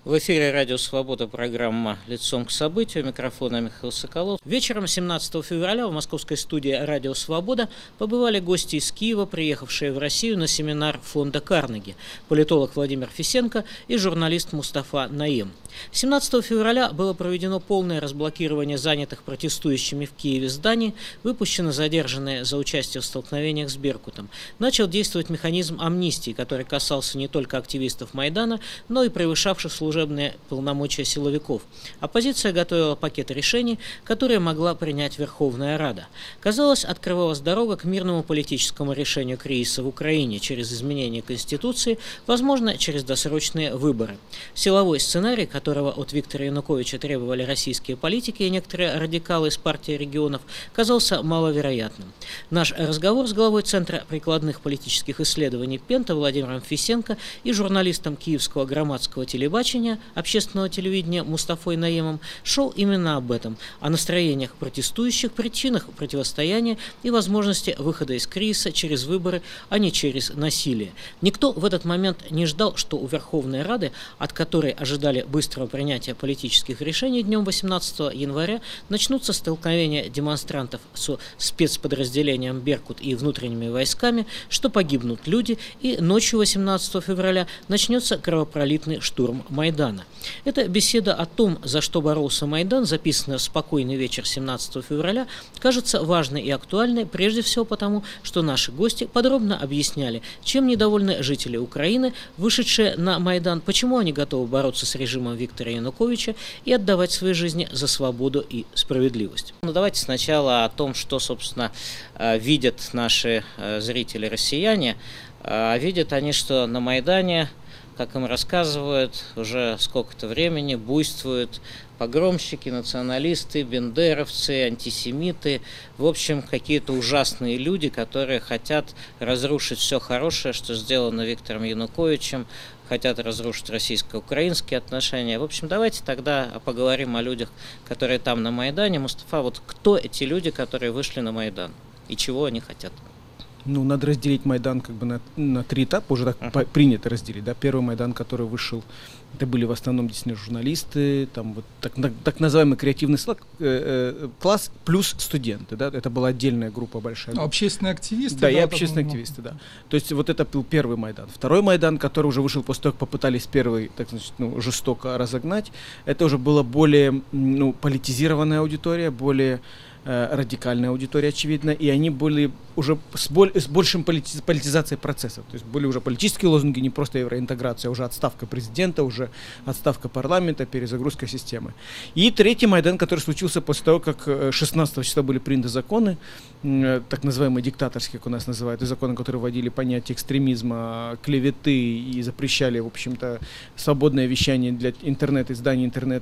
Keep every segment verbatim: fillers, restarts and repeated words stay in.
В эфире «Радио Свобода», программа «Лицом к событию». Микрофона Михаил Соколов. Вечером семнадцатого февраля в московской студии «Радио Свобода» побывали гости из Киева, приехавшие в Россию на семинар фонда Карнеги, политолог Владимир Фисенко и журналист Мустафа Наим. семнадцатого февраля было проведено полное разблокирование занятых протестующими в Киеве зданий, выпущены задержанные за участие в столкновениях с Беркутом. Начал действовать механизм амнистии, который касался не только активистов Майдана, но и превышавших служебные полномочия силовиков. Оппозиция готовила пакет решений, которые могла принять Верховная Рада. Казалось, открывалась дорога к мирному политическому решению кризиса в Украине через изменение Конституции, возможно, через досрочные выборы. Силовой сценарий, которого от Виктора Януковича требовали российские политики и некоторые радикалы из партии регионов, казался маловероятным. Наш разговор с главой Центра прикладных политических исследований Пента Владимиром Фисенко и журналистом Киевского громадского телебачения, общественного телевидения Мустафой Наимом шел именно об этом, о настроениях протестующих, причинах противостояния и возможности выхода из кризиса через выборы, а не через насилие. Никто в этот момент не ждал, что у Верховной Рады, от которой ожидали быстрого принятия политических решений днем восемнадцатого января, начнутся столкновения демонстрантов со спецподразделением «Беркут» и внутренними войсками, что погибнут люди, и ночью восемнадцатого февраля начнется кровопролитный штурм Майдана. Эта беседа о том, за что боролся Майдан, записанная в «Спокойный вечер» семнадцатого февраля, кажется важной и актуальной прежде всего потому, что наши гости подробно объясняли, чем недовольны жители Украины, вышедшие на Майдан, почему они готовы бороться с режимом Виктора Януковича и отдавать свои жизни за свободу и справедливость. Ну, давайте сначала о том, что, собственно, видят наши зрители-россияне. Видят они, что на Майдане, как им рассказывают, уже сколько-то времени буйствуют погромщики, националисты, бендеровцы, антисемиты, в общем, какие-то ужасные люди, которые хотят разрушить все хорошее, что сделано Виктором Януковичем, хотят разрушить российско-украинские отношения. В общем, давайте тогда поговорим о людях, которые там на Майдане. Мустафа, вот кто эти люди, которые вышли на Майдан и чего они хотят? Ну, надо разделить Майдан как бы на, на три этапа, уже так uh-huh. принято разделить, да. Первый Майдан, который вышел, это были в основном действительно журналисты, там вот так, так называемый креативный слаг, э, э, класс плюс студенты, да, это была отдельная группа большая. Ну, общественные активисты. Да, да, и общественные это, активисты, да. То есть вот это был первый Майдан. Второй Майдан, который уже вышел после того, как попытались первый, так значит, ну, жестоко разогнать, это уже была более, ну, политизированная аудитория, более радикальная аудитория, очевидно, и они были уже с, боль, с большим полити, политизацией процессов. То есть были уже политические лозунги, не просто евроинтеграция, уже отставка президента, уже отставка парламента, перезагрузка системы. И третий Майдан, который случился после того, как шестнадцатого числа были приняты законы, так называемые диктаторские, как у нас называют, и законы, которые вводили понятие экстремизма, клеветы и запрещали, в общем-то, свободное вещание для интернет-изданий,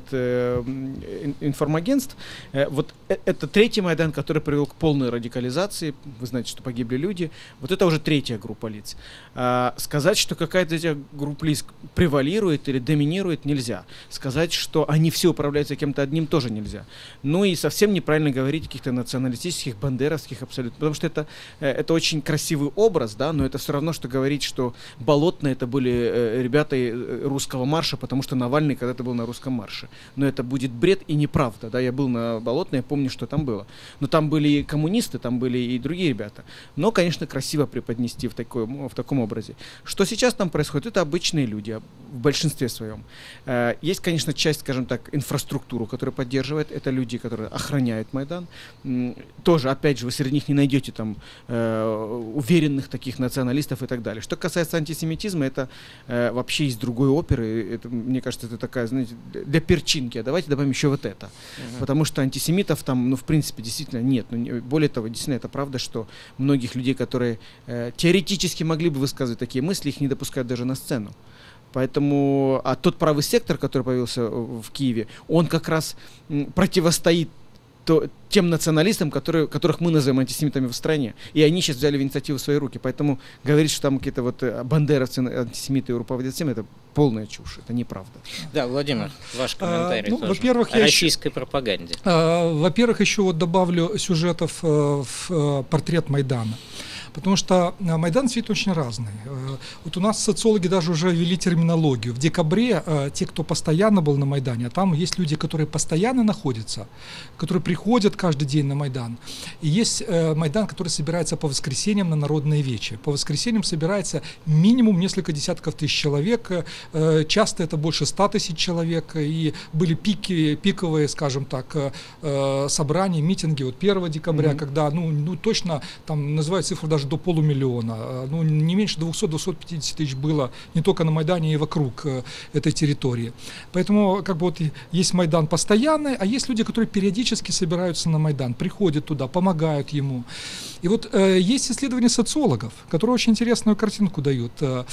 интернет-информагентств. Вот это третий Майдан, который привел к полной радикализации. Вы знаете, что погибли люди. Вот это уже третья группа лиц. А, сказать, что какая-то из этих групп лиц превалирует или доминирует, нельзя. Сказать, что они все управляются кем-то одним, тоже нельзя. Ну и совсем неправильно говорить о каких-то националистических, бандеровских абсолютно. Потому что это, это очень красивый образ, да, но это все равно, что говорить, что Болотные это были э, ребята русского марша, потому что Навальный когда-то был на русском марше. Но это будет бред и неправда. Да? Я был на Болотной, я помню, что там было. Но там были и коммунисты, там были и другие ребята. Но, конечно, красиво преподнести в, такой, в таком образе. Что сейчас там происходит? Это обычные люди в большинстве своем. Есть, конечно, часть, скажем так, инфраструктуры, которая поддерживает. Это люди, которые охраняют Майдан. Тоже, опять же, вы среди них не найдете там уверенных таких националистов и так далее. Что касается антисемитизма, это вообще из другой оперы. Это, мне кажется, это такая, знаете, для перчинки. А давайте добавим еще вот это. Uh-huh. Потому что антисемитов там, ну, в принципе, действительно нет. Но более того, действительно, это правда, что многих людей, которые э, теоретически могли бы высказывать такие мысли, их не допускают даже на сцену. Поэтому, а тот правый сектор, который появился в Киеве, он как раз м, противостоит то, тем националистам, которые, которых мы называем антисемитами в стране. И они сейчас взяли инициативу в свои руки. Поэтому говорить, что там какие-то вот бандеровцы, антисемиты руководят всем, это полная чушь, это неправда. Да, Владимир, ваш комментарий а, ну, тоже во-первых, о я российской еще, пропаганде. А, во-первых, еще вот добавлю сюжетов э, в э, портрет Майдана. Потому что Майдан свет очень разный. Вот у нас социологи даже уже ввели терминологию. В декабре те, кто постоянно был на Майдане, а там есть люди, которые постоянно находятся, которые приходят каждый день на Майдан. И есть Майдан, который собирается по воскресеньям на народные вечи. По воскресеньям собирается минимум несколько десятков тысяч человек. Часто это больше ста тысяч человек. И были пики, пиковые, скажем так, собрания, митинги. Вот первого декабря, mm-hmm. когда, ну, ну, точно, там называют цифру даже до полумиллиона. Ну, не меньше двухсот — двухсот пятидесяти тысяч было не только на Майдане, и вокруг этой территории. Поэтому, как бы, вот есть Майдан постоянный, а есть люди, которые периодически собираются на Майдан, приходят туда, помогают ему. И вот э, есть исследования социологов, которые очень интересную картинку дают. Э,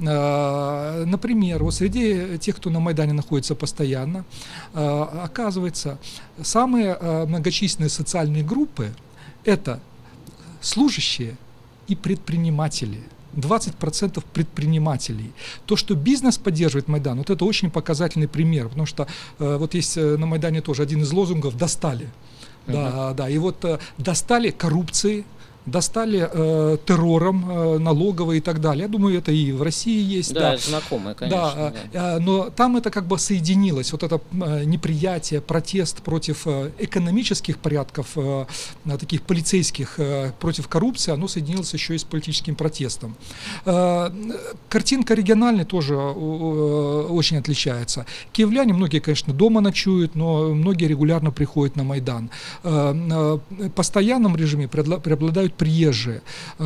э, например, вот среди тех, кто на Майдане находится постоянно, э, оказывается, самые э, многочисленные социальные группы – это служащие и предприниматели. двадцать процентов предпринимателей. То, что бизнес поддерживает Майдан, вот это очень показательный пример, потому что э, вот есть на Майдане тоже один из лозунгов «достали». Uh-huh. Да, да, и вот э, достали коррупции, достали э, террором, э, налоговой и так далее. Я думаю, это и в России есть. Да, да. это знакомое, конечно. Да, да. Э, но там это как бы соединилось. Вот это э, неприятие, протест против э, экономических порядков, э, таких полицейских, э, против коррупции, оно соединилось еще и с политическим протестом. Э, картинка региональная тоже э, очень отличается. Киевляне, многие, конечно, дома ночуют, но многие регулярно приходят на Майдан. Э, э, в постоянном режиме преобладают приезжие.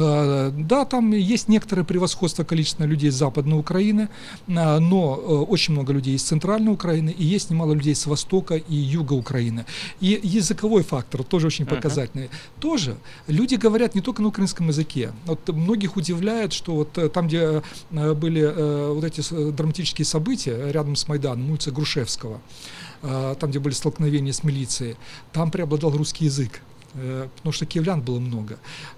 Да, там есть некоторое превосходство количества людей с Западной Украины, но очень много людей из Центральной Украины, и есть немало людей с Востока и Юга Украины. И языковой фактор тоже очень показательный. Uh-huh. Тоже люди говорят не только на украинском языке. Вот многих удивляет, что вот там, где были вот эти драматические события рядом с Майданом, улица Грушевского, там, где были столкновения с милицией, там преобладал русский язык. Потому что киевлян было много.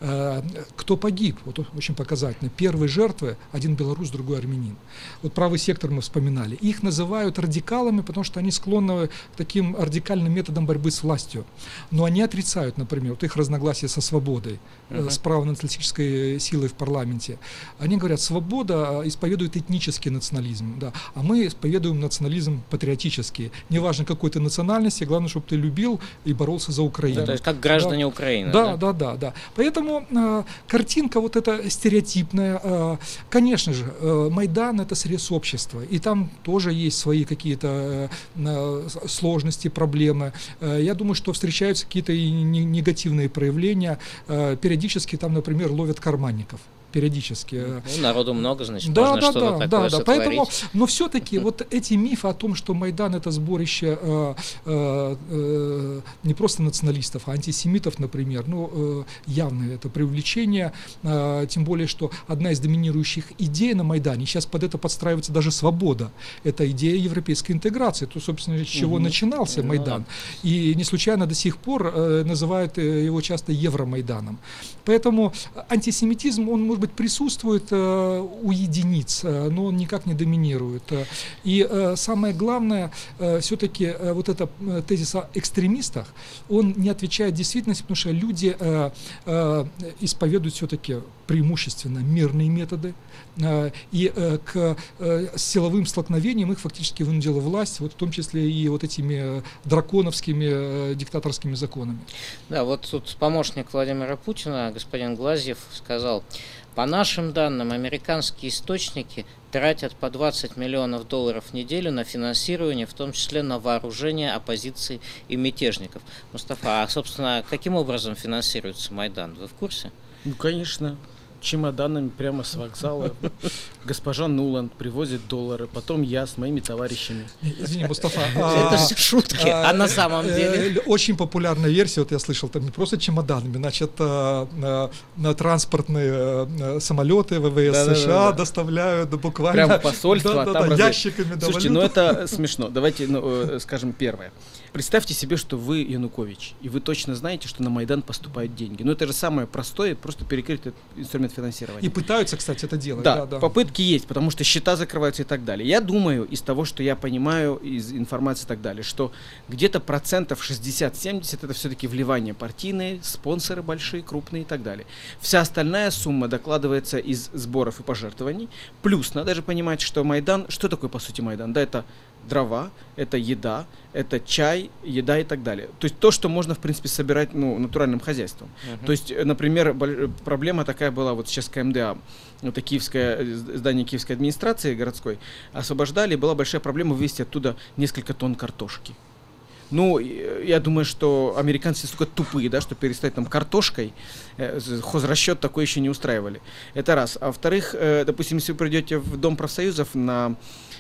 Кто погиб? Вот очень показательно. Первые жертвы, один белорус, другой армянин. Вот правый сектор мы вспоминали. Их называют радикалами, потому что они склонны к таким радикальным методам борьбы с властью. Но они отрицают, например, вот их разногласия со свободой, uh-huh. с правонационалистической силой в парламенте. Они говорят, свобода исповедует этнический национализм, да, а мы исповедуем национализм патриотический. Неважно, какой ты национальности, главное, чтобы ты любил и боролся за Украину. Да, то есть как граждане да. Украины. Да, да, да, да, да. Поэтому э, картинка вот эта стереотипная. Э, конечно же, э, Майдан — это срез общества, и там тоже есть свои какие-то э, сложности, проблемы. Э, я думаю, что встречаются какие-то и негативные проявления. Э, периодически там, например, ловят карманников. Периодически. Ну, народу много, значит, да, можно да, что-то да, такое да, сотворить. Поэтому, но все-таки вот эти мифы о том, что Майдан — это сборище э, э, э, не просто националистов, а антисемитов, например, ну, э, явно это преувеличение, э, тем более, что одна из доминирующих идей на Майдане, сейчас под это подстраивается даже свобода, это идея европейской интеграции, то, собственно, с чего угу. начинался Майдан. И не случайно до сих пор э, называют его часто Евромайданом. Поэтому антисемитизм, он, может быть, присутствует э, у единиц, э, но он никак не доминирует. И э, самое главное, э, все-таки э, вот это э, тезис о экстремистах, он не отвечает действительности, потому что люди э, э, исповедуют все-таки преимущественно мирные методы, э, и э, к э, силовым столкновениям их фактически вынудила власть, вот в том числе и вот этими драконовскими э, диктаторскими законами. Да, вот тут помощник Владимира Путина, господин Глазьев, сказал: по нашим данным, американские источники тратят по двадцать миллионов долларов в неделю на финансирование, в том числе на вооружение оппозиции и мятежников. Мустафа, а, собственно, каким образом финансируется Майдан? Вы в курсе? Ну, конечно. Чемоданами прямо с вокзала. Госпожа Нуланд привозит доллары, потом я с моими товарищами. Извини, Мустафа. Это все шутки, а на самом деле? Очень популярная версия, вот я слышал, там не просто чемоданами, значит, транспортные самолеты ВВС США доставляют буквально... Прямо посольство, а там ящиками. Слушайте, ну это смешно. Давайте скажем первое. Представьте себе, что вы Янукович, и вы точно знаете, что на Майдан поступают деньги. Ну это же самое простое, просто перекрыть этот инструмент момент финансирования. И пытаются, кстати, это делать. Да, да, да. попытки есть, потому что счета закрываются и так далее. Я думаю, из того, что я понимаю, из информации и так далее, что где-то процентов шестьдесят-семьдесят это все-таки вливания партийные, спонсоры большие, крупные и так далее. Вся остальная сумма докладывается из сборов и пожертвований. Плюс надо же понимать, что Майдан, что такое по сути Майдан? Да, это дрова, это еда, это чай, еда и так далее. То есть то, что можно, в принципе, собирать, ну, натуральным хозяйством. Uh-huh. То есть, например, проблема такая была вот сейчас КМДА, это киевское, здание киевской администрации городской, освобождали, и была большая проблема вывести оттуда несколько тонн картошки. Ну, я думаю, что американцы столько тупые, да, что перестать там картошкой, э, хозрасчет такой еще не устраивали. Это раз. А во-вторых, э, допустим, если вы придете в Дом профсоюзов на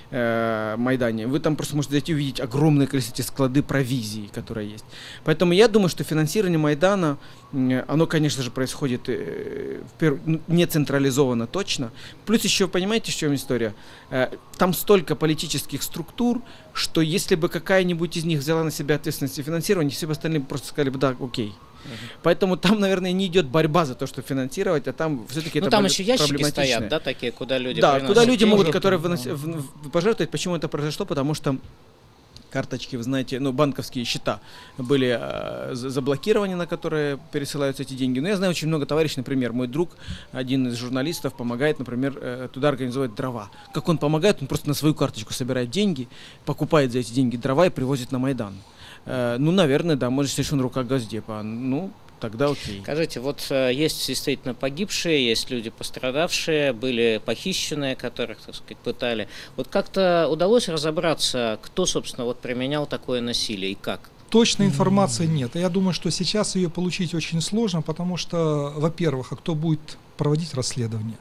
э, Майдане, вы там просто можете зайти и увидеть огромное количество эти склады провизии, которые есть. Поэтому я думаю, что финансирование Майдана, э, оно, конечно же, происходит э, перв... не централизованно точно. Плюс еще, понимаете, в чем история? Э, там столько политических структур, что если бы какая-нибудь из них взяла на себя ответственность и финансирование, все бы остальные просто сказали бы, да, окей. Uh-huh. Поэтому там, наверное, не идет борьба за то, чтобы финансировать, а там все-таки ну, это там еще ящики стоят, да, такие, куда люди Да, куда люди деньги. могут, которые выноси, в, в, пожертвовать. Почему это произошло? Потому что карточки, вы знаете, ну, банковские счета были э, заблокированы, на которые пересылаются эти деньги. Но я знаю очень много товарищей, например, мой друг, один из журналистов, помогает, например, э, туда организовать дрова. Как он помогает? Он просто на свою карточку собирает деньги, покупает за эти деньги дрова и привозит на Майдан. Э, ну, наверное, да, может, если он рука Госдепа. Ну, тогда окей. Скажите, вот э, есть действительно погибшие, есть люди пострадавшие, были похищенные, которых, так сказать, пытали. Вот как-то удалось разобраться, кто, собственно, вот применял такое насилие и как? Точной информации нет. Я думаю, что сейчас ее получить очень сложно, потому что, во-первых, а кто будет проводить расследование?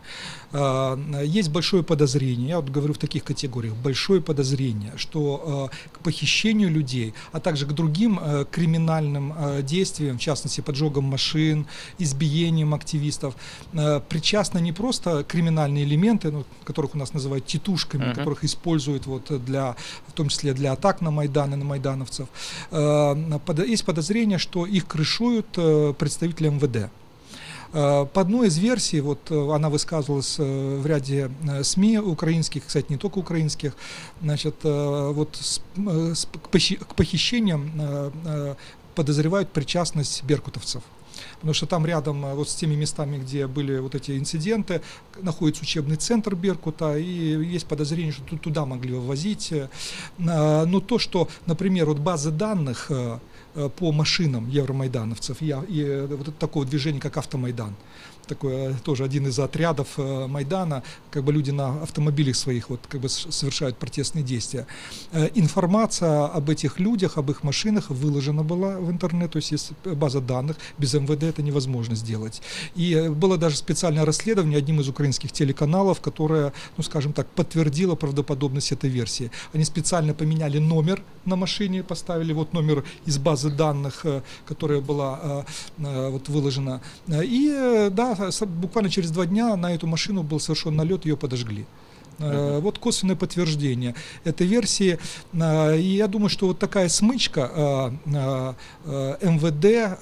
Есть большое подозрение, я вот говорю в таких категориях, большое подозрение, что к похищению людей, а также к другим криминальным действиям, в частности поджогам машин, избиением активистов, причастны не просто криминальные элементы, ну, которых у нас называют титушками, uh-huh. которых используют вот для, в том числе для атак на Майдан и на майдановцев. Есть подозрение, что их крышуют представители эм вэ дэ. По одной из версий, вот она высказывалась в ряде СМИ украинских, кстати, не только украинских, значит, вот с, с, к похищениям подозревают причастность беркутовцев. Потому что там рядом, вот с теми местами, где были вот эти инциденты, находится учебный центр Беркута, и есть подозрение, что туда могли вывозить. Но то, что, например, вот базы данных по машинам евромайдановцев, и, и вот это такое движение, как Автомайдан, такой тоже один из отрядов э, Майдана, как бы люди на автомобилях своих вот как бы совершают протестные действия. Э, информация об этих людях, об их машинах выложена была в интернет, то есть есть база данных, без эм вэ дэ это невозможно сделать. И э, было даже специальное расследование одним из украинских телеканалов, которое, ну скажем так, подтвердило правдоподобность этой версии. Они специально поменяли номер на машине, поставили вот номер из базы данных, э, которая была э, э, вот выложена. И э, да, буквально через два дня на эту машину был совершен налет, ее подожгли. Uh-huh. Вот косвенное подтверждение этой версии. И я думаю, что вот такая смычка эм вэ дэ,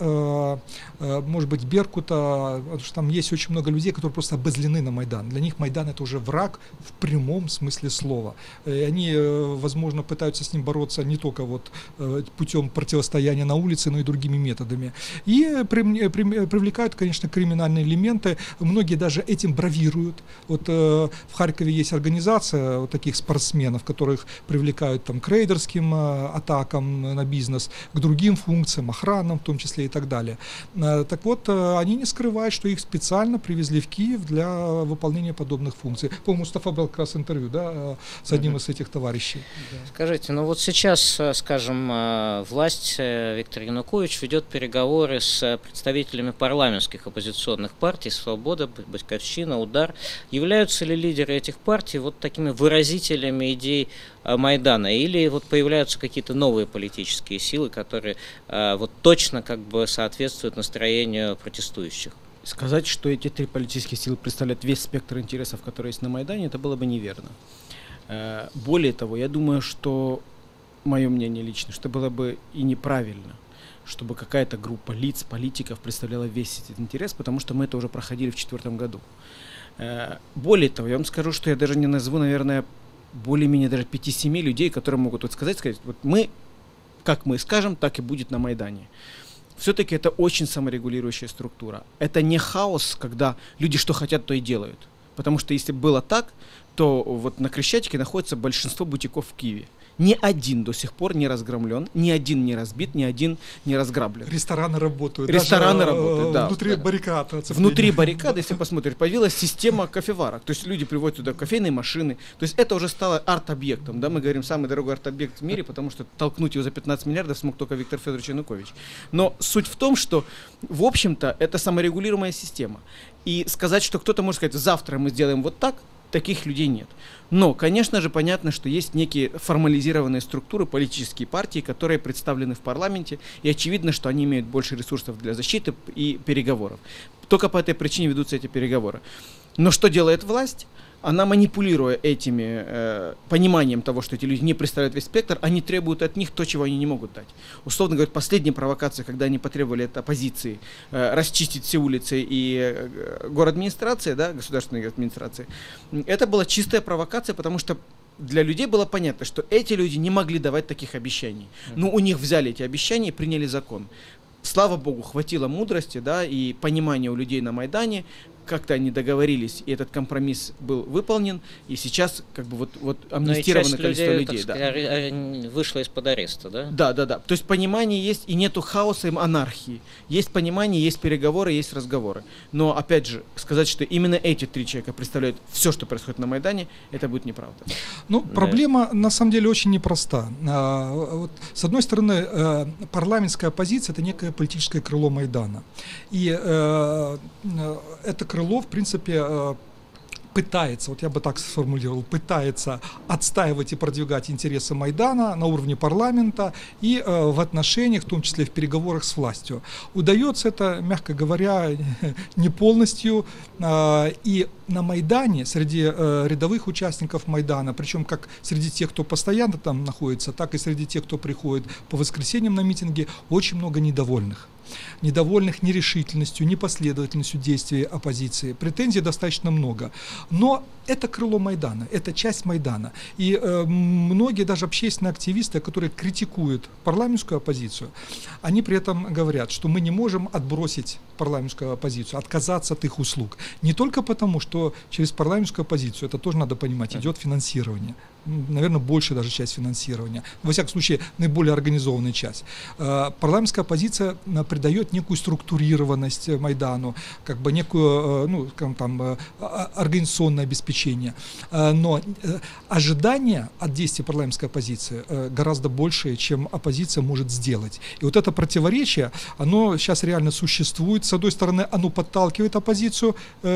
может быть, Беркута, потому что там есть очень много людей, которые просто обозлены на Майдан. Для них Майдан — это уже враг в прямом смысле слова. И они, возможно, пытаются с ним бороться не только вот путем противостояния на улице, но и другими методами. И привлекают, конечно, криминальные элементы. Многие даже этим бравируют. Вот в Харькове есть организация организация вот таких спортсменов, которых привлекают там, к рейдерским э, атакам на бизнес, к другим функциям, охранам в том числе и так далее. Э, так вот, э, они не скрывают, что их специально привезли в Киев для выполнения подобных функций. По-моему, Мустафа брал как раз интервью, да, э, с одним mm-hmm. из этих товарищей. Скажите, ну вот сейчас, скажем, власть, Виктор Янукович ведет переговоры с представителями парламентских оппозиционных партий «Свобода», «Батьківщина», «Удар». Являются ли лидеры этих партий вот такими выразителями идей Майдана, или вот появляются какие-то новые политические силы, которые э, вот точно как бы соответствуют настроению протестующих? Сказать, что эти три политические силы представляют весь спектр интересов, которые есть на Майдане, это было бы неверно. Э, более того, я думаю, что мое мнение лично, что было бы и неправильно, чтобы какая-то группа лиц, политиков представляла весь этот интерес, потому что мы это уже проходили в две тысячи четвёртом году. Более того, я вам скажу, что я даже не назову, наверное, более-менее даже пяти-семи людей, которые могут вот сказать, сказать, вот мы, как мы скажем, так и будет на Майдане. Все-таки это очень саморегулирующая структура. Это не хаос, когда люди что хотят, то и делают. Потому что если было так, то вот на Крещатике находится большинство бутиков в Киеве. Ни один до сих пор не разгромлен, ни один не разбит, ни один не разграблен. Рестораны работают. Рестораны даже, работают, да. Внутри баррикад. Внутри баррикад, если посмотреть, появилась система кофеварок. То есть люди приводят туда кофейные машины. То есть это уже стало арт-объектом. Да? Мы говорим, самый дорогой арт-объект в мире, потому что толкнуть его за пятнадцать миллиардов смог только Виктор Федорович Янукович. Но суть в том, что, в общем-то, это саморегулируемая система. И сказать, что кто-то может сказать, завтра мы сделаем вот так, таких людей нет. Но, конечно же, понятно, что есть некие формализированные структуры, политические партии, которые представлены в парламенте, и очевидно, что они имеют больше ресурсов для защиты и переговоров. Только по этой причине ведутся эти переговоры. Но что делает власть? Она, манипулируя этими э, пониманием того, что эти люди не представляют весь спектр, они требуют от них то, чего они не могут дать. Условно говоря, последняя провокация, когда они потребовали от оппозиции э, расчистить все улицы и э, город-администрации, да, государственной администрации, это была чистая провокация, потому что для людей было понятно, что эти люди не могли давать таких обещаний. Но у них взяли эти обещания и приняли закон. Слава Богу, хватило мудрости, да, и понимания у людей на Майдане, как-то они договорились, и этот компромисс был выполнен, и сейчас как бы вот, вот амнистировано количество людей. людей так да. сказать, вышло из-под ареста, да? Да, да, да. То есть понимание есть, и нету хаоса и анархии. Есть понимание, есть переговоры, есть разговоры. Но, опять же, сказать, что именно эти три человека представляют все, что происходит на Майдане, это будет неправда. Ну, да. Проблема, на самом деле, очень непроста. А, вот, с одной стороны, э, парламентская оппозиция – это некое политическое крыло Майдана. И э, это крыло, в принципе, пытается, вот я бы так сформулировал, пытается отстаивать и продвигать интересы Майдана на уровне парламента и э, в отношениях, в том числе в переговорах с властью. Удается это, мягко говоря, не полностью. Э, и на Майдане, среди э, рядовых участников Майдана, причем как среди тех, кто постоянно там находится, так и среди тех, кто приходит по воскресеньям на митинги, очень много недовольных. Недовольных нерешительностью, непоследовательностью действий оппозиции. Претензий достаточно много. Но это крыло Майдана, это часть Майдана. И э, многие даже общественные активисты, которые критикуют парламентскую оппозицию, они при этом говорят, что мы не можем отбросить парламентскую оппозицию, отказаться от их услуг. Не только потому, что через парламентскую оппозицию, это тоже надо понимать, идет финансирование. Наверное, большая даже часть финансирования. Во всяком случае, наиболее организованная часть. Э, парламентская оппозиция придает некую структурированность Майдану, как бы некую, э, ну, скажем, там, э, организационное обеспечение. Но ожидания от действий парламентской оппозиции гораздо больше, чем оппозиция может сделать. И вот это противоречие, оно сейчас реально существует. С одной стороны, оно подталкивает оппозицию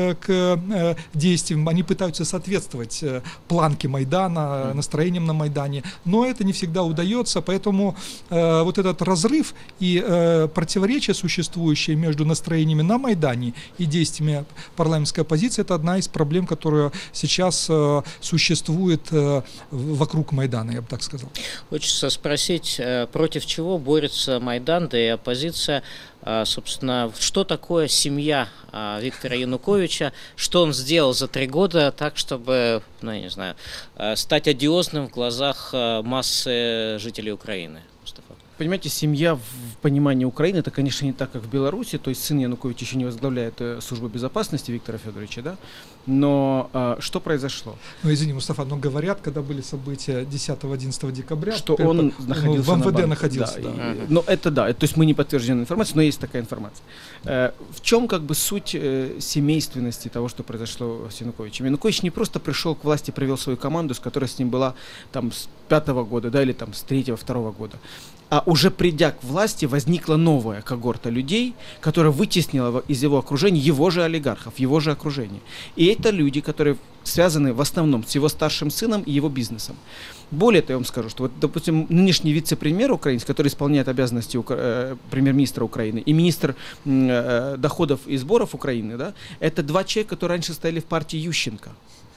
к действиям, они пытаются соответствовать планке Майдана, настроениям на Майдане, но это не всегда удается, поэтому вот этот разрыв и противоречие, существующее между настроениями на Майдане и действиями парламентской оппозиции, это одна из проблем, которая сейчас э, существует э, вокруг Майдана, я бы так сказал. Хочется спросить, э, против чего борется Майдан, да и оппозиция, э, собственно, что такое семья э, Виктора Януковича, что он сделал за три года так, чтобы, ну, я не знаю, э, стать одиозным в глазах э, массы жителей Украины? Понимаете, семья в понимании Украины, это, конечно, не так, как в Беларуси, то есть сын Януковича еще не возглавляет э, службу безопасности Виктора Федоровича, да, но э, что произошло? Ну, извини, Мустафа, но говорят, когда были события десятого-одиннадцатого декабря, что он это, находился ну, в МВД на находился. Да, да. И, но это да, то есть мы не подтвержденная информация, но есть такая информация. Э, в чем как бы суть э, семейственности того, что произошло с Януковичем? Янукович не просто пришел к власти, привел свою команду, с которой с ним была там с пятого года, да, или там с третьего, второго года. А уже придя к власти, возникла новая когорта людей, которая вытеснила из его окружения его же олигархов, его же окружение. И это люди, которые связаны в основном с его старшим сыном и его бизнесом. Более того, я вам скажу, что вот, допустим, нынешний вице-премьер украинский, который исполняет обязанности укра- э, премьер-министра Украины, и министр э, доходов и сборов Украины, да, это два человека, которые раньше стояли в партии Ющенко.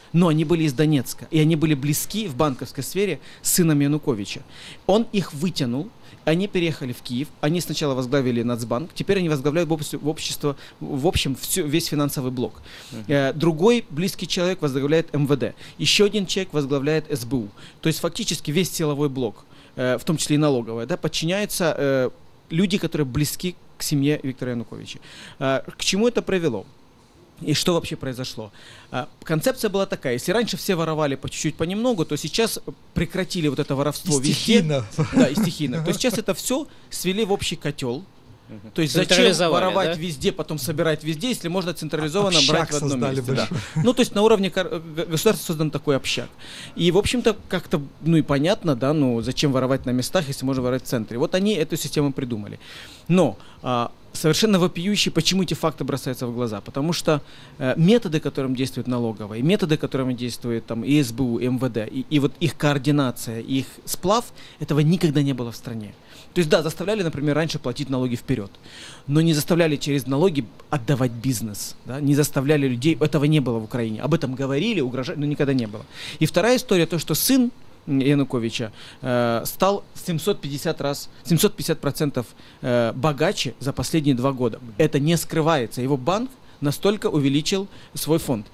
но они были из Донецка, и они были близки в банковской сфере с сыном Януковича. Он их вытянул, они переехали в Киев, они сначала возглавили Нацбанк, теперь они возглавляют в обществе, в, общество, в общем всю, весь финансовый блок. Uh-huh. Другой близкий человек возглавляет эм вэ дэ, еще один человек возглавляет эс бэ у. То есть фактически весь силовой блок, в том числе и налоговая, да, подчиняются люди, которые близки к семье Виктора Януковича. К чему это привело? И что вообще произошло? А, концепция была такая: если раньше все воровали по чуть-чуть, понемногу, то сейчас прекратили вот это воровство и стихийно. везде. Да, и стихийно. То есть сейчас это все свели в общий котел. То есть зачем воровать, да, везде, потом собирать везде, если можно централизованно общак брать в одном месте. Да. Большой. Ну, то есть на уровне государства создан такой общак. И, в общем-то, как-то, ну и понятно, да, ну зачем воровать на местах, если можно воровать в центре. Вот они эту систему придумали. Но а, совершенно вопиющие, почему эти факты бросаются в глаза? Потому что э, методы, которым действует налоговая, и методы, которыми действует там и эс бэ у, и эм вэ дэ, и, и вот их координация, их сплав, этого никогда не было в стране. То есть, да, заставляли, например, раньше платить налоги вперед, но не заставляли через налоги отдавать бизнес, да? Не заставляли людей, этого не было в Украине. Об этом говорили, угрожали, но никогда не было. И вторая история, то, что сын Януковича э, стал семьсот пятьдесят раз, семьсот пятьдесят процентов э, богаче за последние два года. Это не скрывается. Его банк настолько увеличил свой фонд.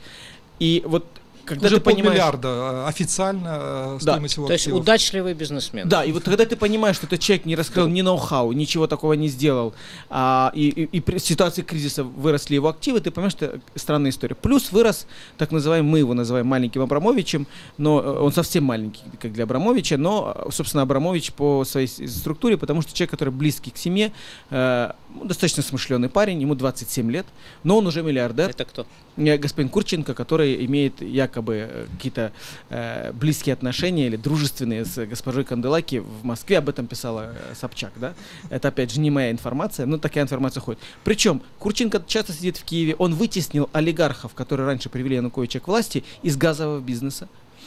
И вот когда уже ты понимаешь, полмиллиарда официально стоимость, да, его то активов. есть удачливый бизнесмен. Да, и вот когда ты понимаешь, что этот человек не раскрыл ни ноу-хау, ничего такого не сделал, а, и, и, и при ситуации кризиса выросли его активы, ты понимаешь, что это странная история. Плюс вырос, так называемый, мы его называем маленьким Абрамовичем, но он совсем маленький, как для Абрамовича, но, собственно, Абрамович по своей структуре, потому что человек, который близкий к семье, э, достаточно смышленый парень, ему двадцать семь лет, но он уже миллиардер. Это кто? Господин Курченко, который имеет якобы какие-то э, близкие отношения или дружественные с госпожой Канделаки в Москве, об этом писала э, Собчак, да? Это, опять же, не моя информация, но такая информация ходит. Причем Курченко часто сидит в Киеве, он вытеснил олигархов, которые раньше привели Януковича к власти, из газового бизнеса.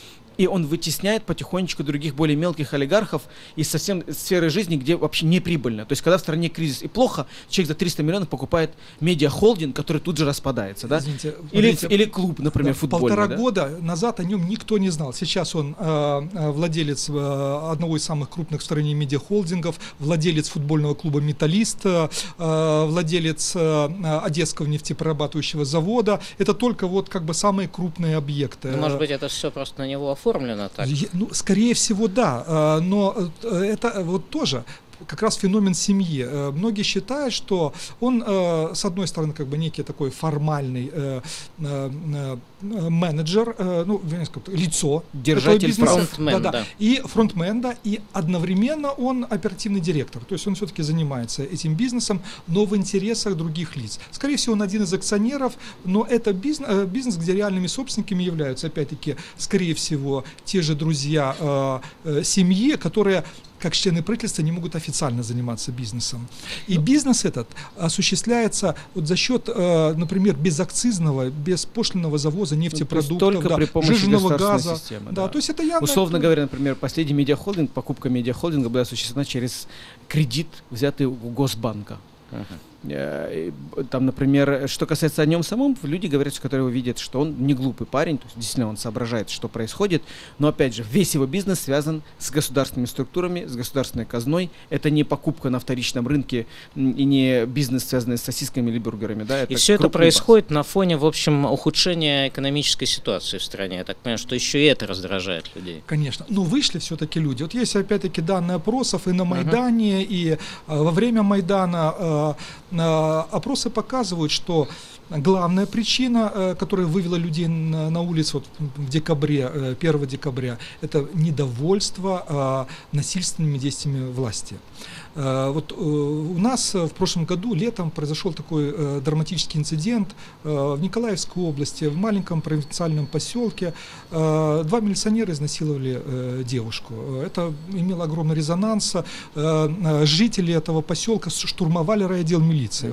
И он вытесняет потихонечку других более мелких олигархов из совсем сферы жизни, где вообще не прибыльно. То есть, когда в стране кризис и плохо, человек за триста миллионов покупает медиахолдинг, который тут же распадается. Да? Извините, или, смотрите, или клуб, например, да, футбольный. Полтора да? года назад о нем никто не знал. Сейчас он э, владелец э, одного из самых крупных в стране медиахолдингов, владелец футбольного клуба «Металлист», э, владелец э, Одесского нефтеперерабатывающего завода. Это только вот как бы самые крупные объекты. Ну, может быть, это все просто на него оформлено так? Ну, скорее всего, да. Но это вот тоже как раз феномен семьи. Многие считают, что он, с одной стороны, как бы некий такой формальный менеджер, ну, лицо, держатель, фронтмен, да, да, да. и фронтмен, да, и одновременно он оперативный директор. То есть он все-таки занимается этим бизнесом, но в интересах других лиц. Скорее всего, он один из акционеров, но это бизнес, бизнес, где реальными собственниками являются, опять-таки, скорее всего, те же друзья э, э, семьи, которые как члены правительства не могут официально заниматься бизнесом. И бизнес этот осуществляется вот за счет, э, например, безакцизного, беспошлинного завоза нефтепродуктов, только да, при помощи жиженного газа. Системы, да, да. То есть это явно... Условно говоря, например, последний медиахолдинг, покупка медиахолдинга была осуществлена через кредит, взятый у Госбанка. Uh-huh. Там, например, что касается о нем самом, люди говорят, которые его видят, что он не глупый парень, то есть действительно он соображает, что происходит, но опять же, весь его бизнес связан с государственными структурами, с государственной казной. Это не покупка на вторичном рынке и не бизнес, связанный с сосисками или бургерами. Да? Это и все это происходит бас. на фоне, в общем, ухудшения экономической ситуации в стране. Я так понимаю, что еще и это раздражает людей. Конечно. Но вышли все-таки люди. Вот есть опять-таки данные опросов и на Майдане, uh-huh. и а, во время Майдана. А, Опросы показывают, что главная причина, которая вывела людей на, на улицу вот в декабре, первого декабря, это недовольство насильственными действиями власти. Вот у нас в прошлом году летом произошел такой драматический инцидент в Николаевской области, в маленьком провинциальном поселке. Два милиционера изнасиловали девушку. Это имело огромный резонанс. Жители этого поселка штурмовали райотдел милиции,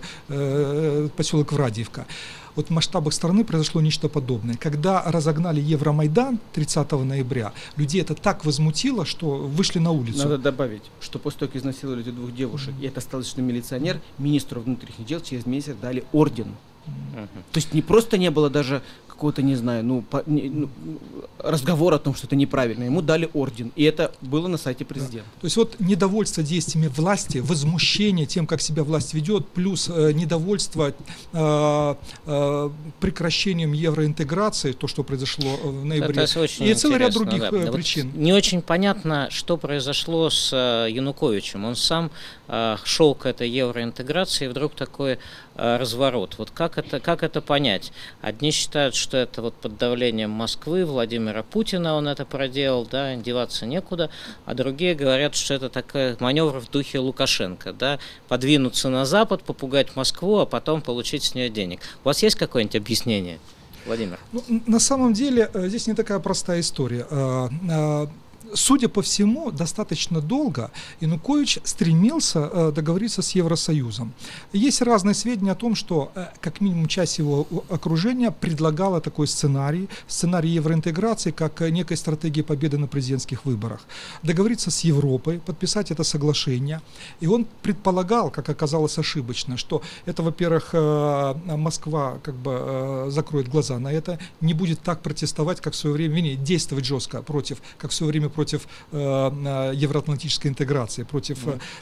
вот, поселок Врадиевка. Вот в масштабах страны произошло нечто подобное. Когда разогнали Евромайдан тридцатого ноября, людей это так возмутило, что вышли на улицу. Надо добавить, что после того, как изнасиловали этих двух девушек, и это столичный милиционер, министру внутренних дел через месяц дали орден. Uh-huh. То есть не просто не было даже какого-то, не знаю, ну, по, не, ну, разговора о том, что это неправильно. Ему дали орден, и это было на сайте президента. Да. То есть вот недовольство действиями власти, возмущение тем, как себя власть ведет, плюс э, недовольство э, э, прекращением евроинтеграции, то, что произошло в ноябре, и целый ряд других да. э, Да, причин. Вот не очень понятно, что произошло с э, Януковичем. Он сам э, шел к этой евроинтеграции, и вдруг такой э, разворот. Вот как это, как это понять? Одни считают, что это вот под давлением Москвы, Владимира Путина он это проделал, да, деваться некуда, а другие говорят, что это такой маневр в духе Лукашенко, да, подвинуться на Запад, попугать Москву, а потом получить с нее денег. У вас есть какое-нибудь объяснение, Владимир? Ну, на самом деле здесь не такая простая история. Судя по всему, достаточно долго Янукович стремился э, договориться с Евросоюзом. Есть разные сведения о том, что э, как минимум часть его окружения предлагала такой сценарий, сценарий евроинтеграции, как э, некой стратегии победы на президентских выборах. Договориться с Европой, подписать это соглашение. И он предполагал, как оказалось ошибочно, что это, во-первых, э, Москва как бы э, закроет глаза на это, не будет так протестовать, как в свое время, вернее, действовать жестко против, как в свое время против против э, евроатлантической интеграции, против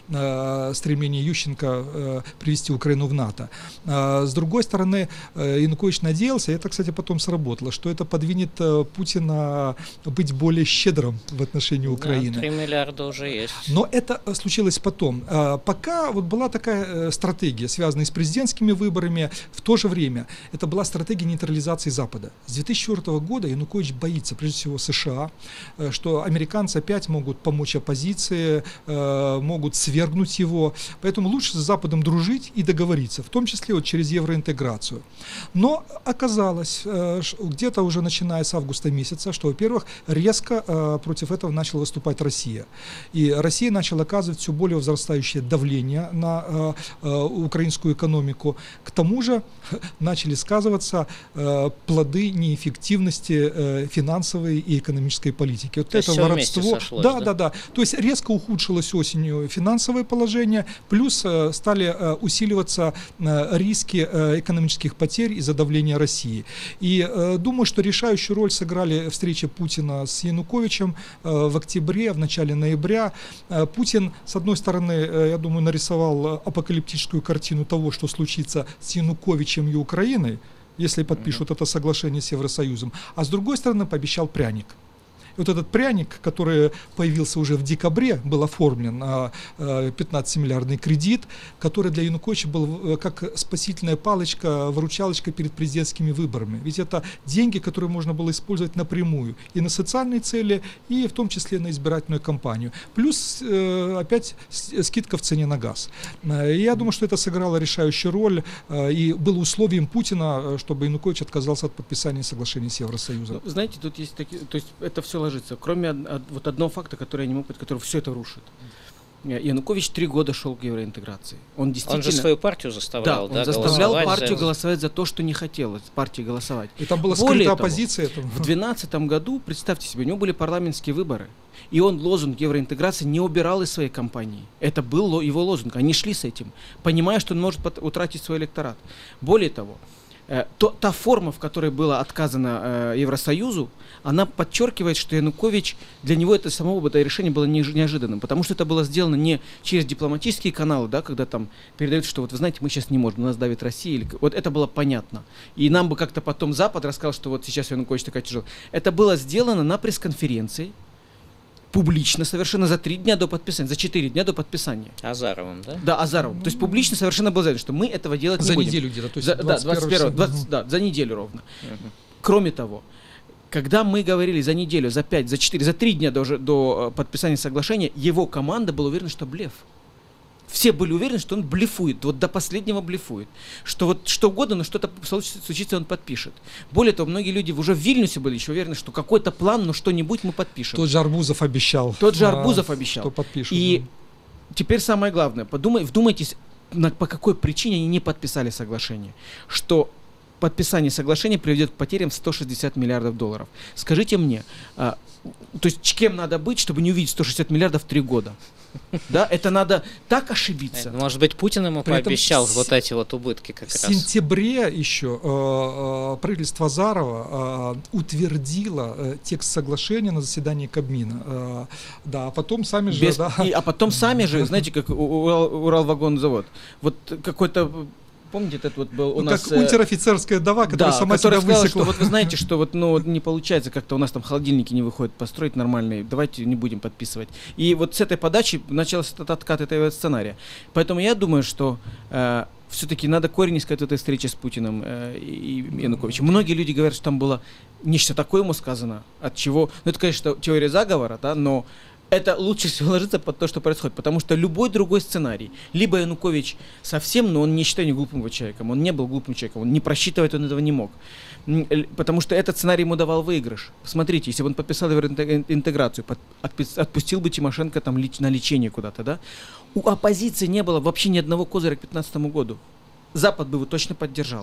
э, стремления Ющенко э, привести Украину в НАТО. Э, с другой стороны, э, Янукович надеялся, и это, кстати, потом сработало, что это подвинет э, Путина быть более щедрым в отношении Украины. Да, три миллиарда уже есть. Но это случилось потом. Э, пока вот была такая э, стратегия, связанная с президентскими выборами, в то же время это была стратегия нейтрализации Запада. С две тысячи четвёртого года Янукович боится, прежде всего, США, э, что американцы Американцы опять могут помочь оппозиции, э, могут свергнуть его. Поэтому лучше с Западом дружить и договориться, в том числе вот через евроинтеграцию. Но оказалось, э, где-то уже начиная с августа месяца, что, во-первых, резко э, против этого начала выступать Россия. И Россия начала оказывать все более возрастающее давление на э, э, украинскую экономику. К тому же начали сказываться э, плоды неэффективности э, финансовой и экономической политики. Вот это воровство. Сошлось, да, да, да, да. То есть резко ухудшилось осенью финансовое положение, плюс э, стали э, усиливаться э, риски э, экономических потерь из-за давления России. И э, думаю, что решающую роль сыграли встречи Путина с Януковичем э, в октябре, в начале ноября. Э, Путин, с одной стороны, э, я думаю, нарисовал апокалиптическую картину того, что случится с Януковичем и Украиной, если подпишут это соглашение с Евросоюзом, а с другой стороны пообещал пряник. Вот этот пряник, который появился уже в декабре, был оформлен пятнадцатимиллиардный кредит, который для Януковича был как спасительная палочка, выручалочка перед президентскими выборами. Ведь это деньги, которые можно было использовать напрямую и на социальные цели, и в том числе на избирательную кампанию. Плюс опять скидка в цене на газ. И я думаю, что это сыграло решающую роль и было условием Путина, чтобы Янукович отказался от подписания соглашения с Евросоюзом. Ну, знаете, тут есть такие, то есть это все ложится, кроме од, од, вот одного факта, который я не могу понять, который все это рушит. Янукович три года шел к евроинтеграции. Он действительно... Он же свою партию заставлял, да, да, он заставлял партию за... голосовать за то, что не хотелось партии голосовать. И там была Более скрытая того, оппозиция этому. В две тысячи двенадцатом году, представьте себе, у него были парламентские выборы, и он лозунг евроинтеграции не убирал из своей кампании. Это был его лозунг. Они шли с этим, понимая, что он может утратить свой электорат. Более того, То, та форма, в которой было отказано э, Евросоюзу, она подчеркивает, что Янукович, для него это самого это решение было неожиданным, потому что это было сделано не через дипломатические каналы, да, когда там передают, что вот вы знаете, мы сейчас не можем, нас давит Россия, или, вот это было понятно. И нам бы как-то потом Запад рассказал, что вот сейчас Янукович такая тяжелая. Это было сделано на пресс-конференции, публично, совершенно за три дня до подписания, за четыре дня до подписания. Азаровым, да? Да, Азаровым. То есть публично совершенно было заявлено, что мы этого делать за не будем. За неделю где-то, то есть за, да, двадцать первого, двадцать, да, за неделю ровно. Uh-huh. Кроме того, когда мы говорили за неделю, за пять, за четыре, за три дня до, до подписания соглашения, его команда была уверена, что блеф. Все были уверены, что он блефует, вот до последнего блефует. Что вот что угодно, но что-то случится, он подпишет. Более того, многие люди уже в Вильнюсе были еще уверены, что какой-то план, но что-нибудь мы подпишем. Тот же Арбузов обещал. Тот же Арбузов а, обещал. Что подпишут. И да. Теперь самое главное, подумай, вдумайтесь, на, по какой причине они не подписали соглашение. Что подписание соглашения приведет к потерям в сто шестьдесят миллиардов долларов. Скажите мне, а, то есть кем надо быть, чтобы не увидеть сто шестьдесят миллиардов в три года? Да, это надо так ошибиться. Может быть, Путин ему При этом пообещал с- вот эти вот убытки как В раз. сентябре еще э, э, правительство Азарова э, утвердило э, текст соглашения на заседании Кабмина. Э, да, а потом сами же... Без- да, и- а потом сами же, знаете, как У- Урал, Уралвагонзавод. Вот какой-то, помните, этот вот был у ну, нас... как э, унтер-офицерская вдова, которая да, сама которая себя сказала, высекла. что вот вы знаете, что вот ну вот не получается, как-то у нас там холодильники не выходят построить нормальные, давайте не будем подписывать. И вот с этой подачи начался этот откат этого сценария. Поэтому я думаю, что э, все-таки надо корень искать в этой встрече с Путиным э, и Януковичем. Многие люди говорят, что там было нечто такое ему сказано, от чего... Ну это, конечно, теория заговора, да, но это лучше всего ложится под то, что происходит, потому что любой другой сценарий, либо Янукович совсем, но он не считаю не глупым человеком, он не был глупым человеком, он не просчитывать он этого не мог, М, л- потому что этот сценарий ему давал выигрыш. Смотрите, если бы он подписал евроинтеграцию, под- отпис- отпустил бы Тимошенко там леч- на лечение куда-то, да, у оппозиции не было вообще ни одного козыря к две тысячи пятнадцатому году. Запад бы его точно поддержал.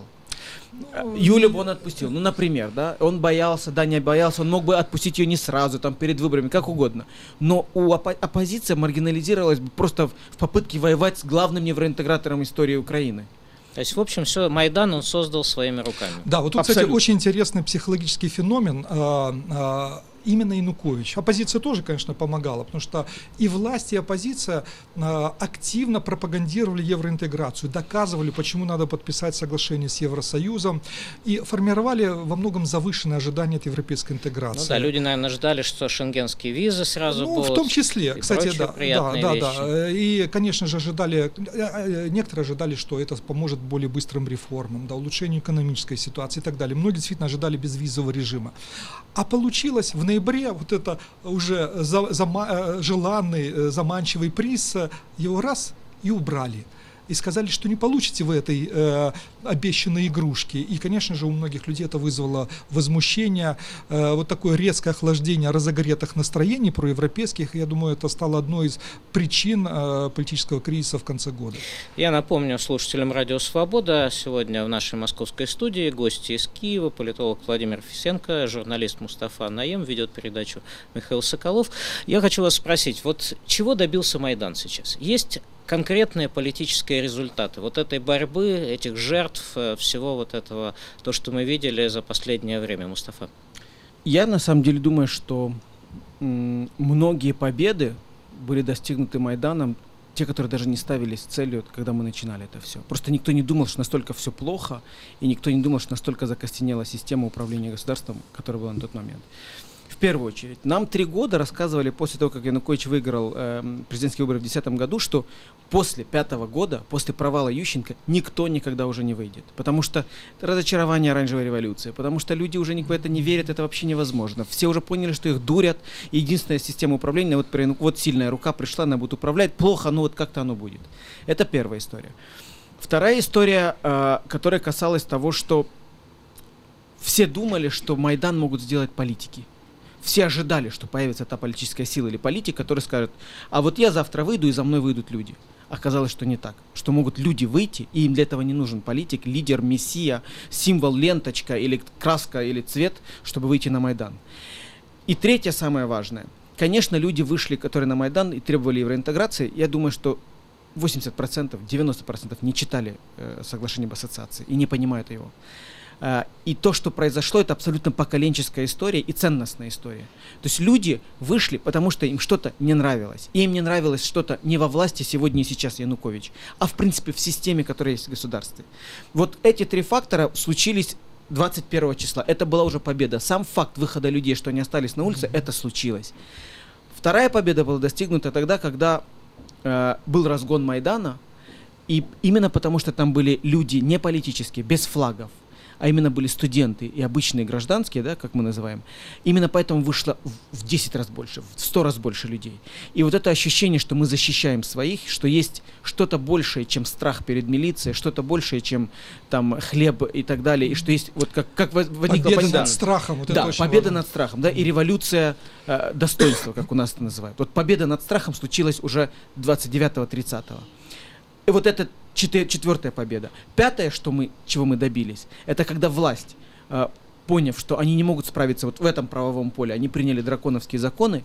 Юлю бы он отпустил, ну, например, да, он боялся, да, не боялся, он мог бы отпустить ее не сразу, там, перед выборами, как угодно, но у оппо- оппозиция маргинализировалась бы просто в, в попытке воевать с главным евроинтегратором истории Украины. То есть, в общем, все Майдан он создал своими руками. Да, вот тут, кстати, Абсолютно. очень интересный психологический феномен. а, а, Именно Янукович. Оппозиция тоже, конечно, помогала, потому что и власть, и оппозиция а, активно пропагандировали евроинтеграцию, доказывали, почему надо подписать соглашение с Евросоюзом, и формировали во многом завышенные ожидания от европейской интеграции. Ну да, люди, наверное, ждали, что шенгенские визы сразу Ну, будут. в том числе, и кстати, прочие да, да, приятные да, вещи. да. И, конечно же, ожидали, э, э, некоторые ожидали, что это поможет более быстрым реформам, да, улучшению экономической ситуации и так далее. Многие действительно ожидали безвизового режима. А получилось в ноябре вот это уже за, зама, э, желанный, э, заманчивый приз, э, его раз и убрали. И сказали, что не получите вы этой э, обещанной игрушки. И, конечно же, у многих людей это вызвало возмущение, э, вот такое резкое охлаждение разогретых настроений проевропейских. Я думаю, это стало одной из причин э, политического кризиса в конце года. Я напомню слушателям Радио Свобода, сегодня в нашей московской студии гости из Киева, политолог Владимир Фисенко, журналист Мустафа Наем, ведет передачу Михаил Соколов. Я хочу вас спросить, вот чего добился Майдан сейчас? Есть конкретные политические результаты вот этой борьбы, этих жертв, всего вот этого, то, что мы видели за последнее время, Мустафа? Я на самом деле думаю, что м, многие победы были достигнуты Майданом, те, которые даже не ставились целью, когда мы начинали это все. Просто никто не думал, что настолько все плохо, и никто не думал, что настолько закостенела система управления государством, которая была на тот момент. В первую очередь, нам три года рассказывали после того, как Янукович выиграл э, президентские выборы в две тысячи десятом году, что после пятого года, после провала Ющенко, никто никогда уже не выйдет. Потому что разочарование оранжевой революции, потому что люди уже никуда это не верят, это вообще невозможно. Все уже поняли, что их дурят, и единственная система управления, вот, вот сильная рука пришла, она будет управлять, плохо, но вот как-то оно будет. Это первая история. Вторая история, э, которая касалась того, что все думали, что Майдан могут сделать политики. Все ожидали, что появится та политическая сила или политик, который скажет, а вот я завтра выйду, и за мной выйдут люди. Оказалось, что не так. Что могут люди выйти, и им для этого не нужен политик, лидер, мессия, символ, ленточка, или краска, или цвет, чтобы выйти на Майдан. И третье, самое важное. Конечно, люди вышли, которые на Майдан и требовали евроинтеграции. Я думаю, что восемьдесят процентов, девяносто процентов не читали э, соглашение об ассоциации и не понимают его. И то, что произошло, это абсолютно поколенческая история и ценностная история. То есть люди вышли, потому что им что-то не нравилось. И им не нравилось что-то не во власти сегодня и сейчас Янукович, а в принципе в системе, которая есть в государстве. Вот эти три фактора случились двадцать первого числа. Это была уже победа. Сам факт выхода людей, что они остались на улице, mm-hmm. это случилось. Вторая победа была достигнута тогда, когда э, был разгон Майдана. И именно потому, что там были люди не политические, без флагов, а именно были студенты и обычные гражданские, да, как мы называем, именно поэтому вышло в десять раз больше, в сто раз больше людей. И вот это ощущение, что мы защищаем своих, что есть что-то большее, чем страх перед милицией, что-то большее, чем там хлеб и так далее, и что есть, вот как, как возникла победа победа над страхом. Вот да, это очень победа важно. над страхом, да, и революция э, достоинства, как у нас это называют. Вот победа над страхом случилась уже двадцать девятого-тридцатого. И вот это четвер- четвертая победа. Пятое, что мы, чего мы добились, это когда власть, э, поняв, что они не могут справиться вот в этом правовом поле, они приняли драконовские законы,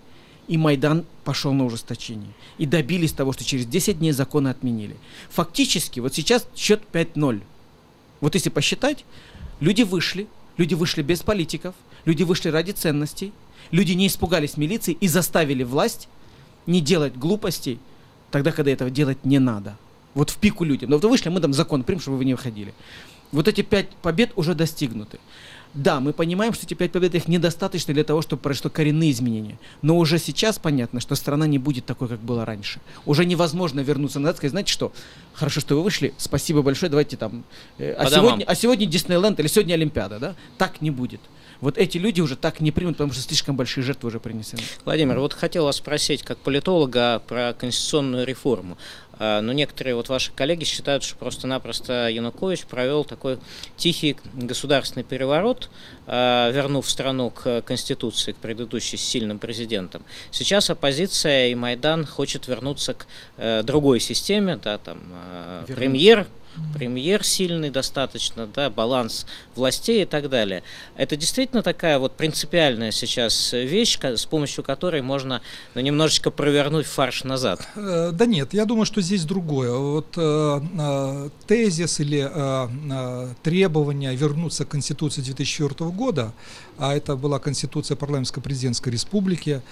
И Майдан пошел на ужесточение. И добились того, что через десять дней законы отменили. Фактически, вот сейчас счет пять ноль. Вот если посчитать, люди вышли, люди вышли без политиков, люди вышли ради ценностей, люди не испугались милиции и заставили власть не делать глупостей тогда, когда этого делать не надо. Вот в пику людям. Но вот вы вышли, мы там закон примем, чтобы вы не выходили. Вот эти пять побед уже достигнуты. Да, мы понимаем, что эти пять побед их недостаточно для того, чтобы произошло коренные изменения. Но уже сейчас понятно, что страна не будет такой, как была раньше. Уже невозможно вернуться назад и сказать, знаете что, хорошо, что вы вышли, спасибо большое, давайте там... Э, а, сегодня, а сегодня Диснейленд или сегодня Олимпиада, да? Так не будет. Вот эти люди уже так не примут, потому что слишком большие жертвы уже принесены. Владимир, вот хотел вас спросить, как политолога, про конституционную реформу. Но некоторые вот ваши коллеги считают, что просто-напросто Янукович провел такой тихий государственный переворот, вернув страну к Конституции, к предыдущей с сильным президентом. Сейчас оппозиция и Майдан хочет вернуться к другой системе, да, там премьер, премьер сильный достаточно, да, баланс властей и так далее. Это действительно такая вот принципиальная сейчас вещь, с помощью которой можно, ну, немножечко провернуть фарш назад. Да нет, я думаю, что здесь другое. Вот э, э, тезис или э, э, требование вернуться к Конституции две тысячи четвёртого года, а это была Конституция парламентско-президентской республики,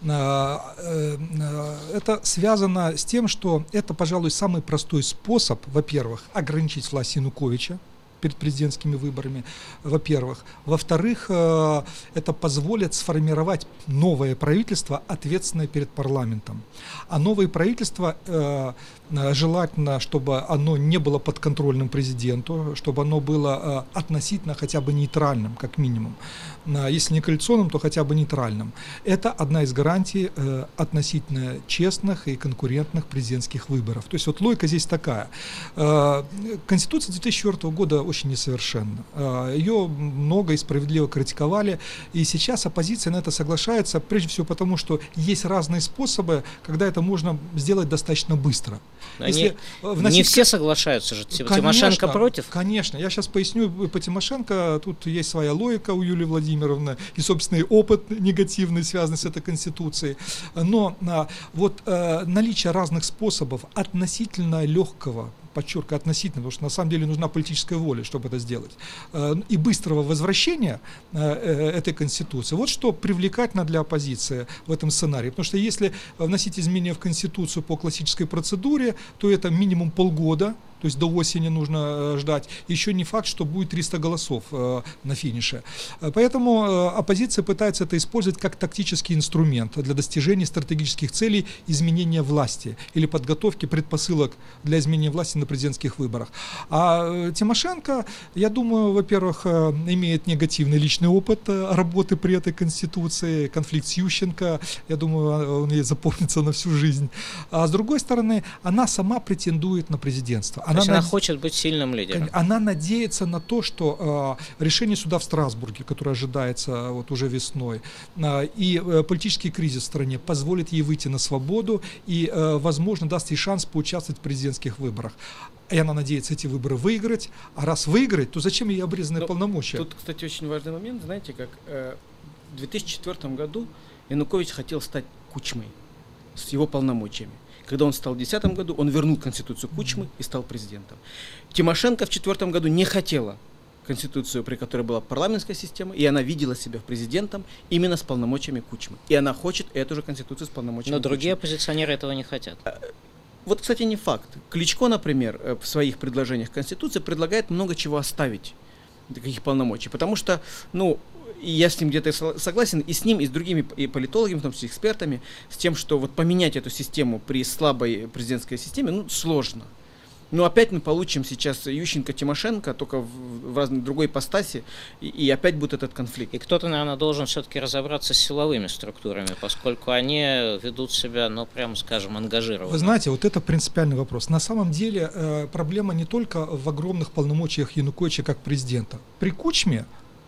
э, э, это связано с тем, что это, пожалуй, самый простой способ, во-первых, ограничить власть Януковича перед президентскими выборами, во-первых. Во-вторых, это позволит сформировать новое правительство, ответственное перед парламентом. А новое правительство, желательно, чтобы оно не было подконтрольным президенту, чтобы оно было относительно хотя бы нейтральным, как минимум. Если не коалиционным, то хотя бы нейтральным. Это одна из гарантий относительно честных и конкурентных президентских выборов. То есть вот логика здесь такая. Конституция две тысячи четвёртого года очень несовершенна. Ее много и справедливо критиковали, и сейчас оппозиция на это соглашается, прежде всего потому, что есть разные способы, когда это можно сделать достаточно быстро. Если не, вносить... не все соглашаются же. Конечно, Тимошенко против? Конечно. Я сейчас поясню по Тимошенко. Тут есть своя логика у Юлии Владимировны и собственный опыт негативный, связанный с этой Конституцией. Но вот наличие разных способов относительно легкого, подчеркиваю, относительно, потому что на самом деле нужна политическая воля, чтобы это сделать, и быстрого возвращения этой Конституции. Вот что привлекательно для оппозиции в этом сценарии. Потому что если вносить изменения в Конституцию по классической процедуре, то это минимум полгода, то есть до осени нужно ждать. Еще не факт, что будет триста голосов э, на финише. Поэтому э, оппозиция пытается это использовать как тактический инструмент для достижения стратегических целей изменения власти или подготовки предпосылок для изменения власти на президентских выборах. А э, Тимошенко, я думаю, во-первых, э, имеет негативный личный опыт э, работы при этой Конституции, конфликт с Ющенко, я думаю, он ей запомнится на всю жизнь. А с другой стороны, она сама претендует на президентство. Она, она над... хочет быть сильным лидером. Она надеется на то, что э, решение суда в Страсбурге, которое ожидается вот уже весной, э, и э, политический кризис в стране позволит ей выйти на свободу и, э, возможно, даст ей шанс поучаствовать в президентских выборах. И она надеется эти выборы выиграть. А раз выиграть, то зачем ей обрезанные Но полномочия? Тут, кстати, очень важный момент. Знаете, как э, в две тысячи четвёртом году Янукович хотел стать Кучмой с его полномочиями. Когда он стал в две тысячи десятом году, он вернул Конституцию Кучмы и стал президентом. Тимошенко в две тысячи четвёртом году не хотела Конституцию, при которой была парламентская система, и она видела себя президентом именно с полномочиями Кучмы. И она хочет эту же Конституцию с полномочиями Но другие Кучмы. оппозиционеры этого не хотят. Вот, кстати, не факт. Кличко, например, в своих предложениях Конституции предлагает много чего оставить, каких полномочий. Потому что, ну, и я с ним где-то согласен, и с ним, и с другими и политологами, в том числе экспертами, с тем, что вот поменять эту систему при слабой президентской системе, ну, сложно. Но опять мы получим сейчас Ющенко-Тимошенко, только в, в разной другой ипостаси, и, и опять будет этот конфликт. И кто-то, наверное, должен все-таки разобраться с силовыми структурами, поскольку они ведут себя, ну, прямо скажем, ангажированно. Вы знаете, вот это принципиальный вопрос. На самом деле э, проблема не только в огромных полномочиях Януковича как президента. При Кучме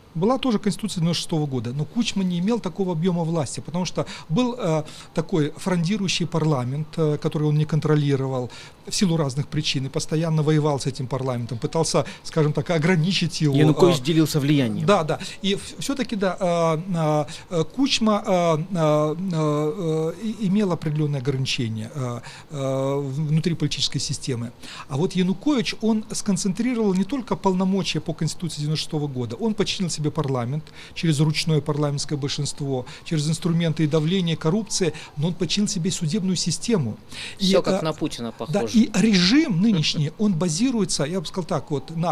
Была тоже Конституция девяносто шестого года, но Кучма не имел такого объема власти, потому что был э, такой фрондирующий парламент, э, который он не контролировал в силу разных причин, и постоянно воевал с этим парламентом, пытался, скажем так, ограничить его. Янукович э, делился влиянием. Да, да. И все-таки, да, э, э, Кучма э, э, э, имел определенные ограничения э, э, внутри политической системы. А вот Янукович, он сконцентрировал не только полномочия по Конституции девяносто шестого года, он подчинил себе парламент через ручное парламентское большинство, через инструменты и давление, коррупция, но он подчинил себе судебную систему. Все и, как а, на Путина похоже. Да, и режим нынешний, он базируется, я бы сказал так, вот, на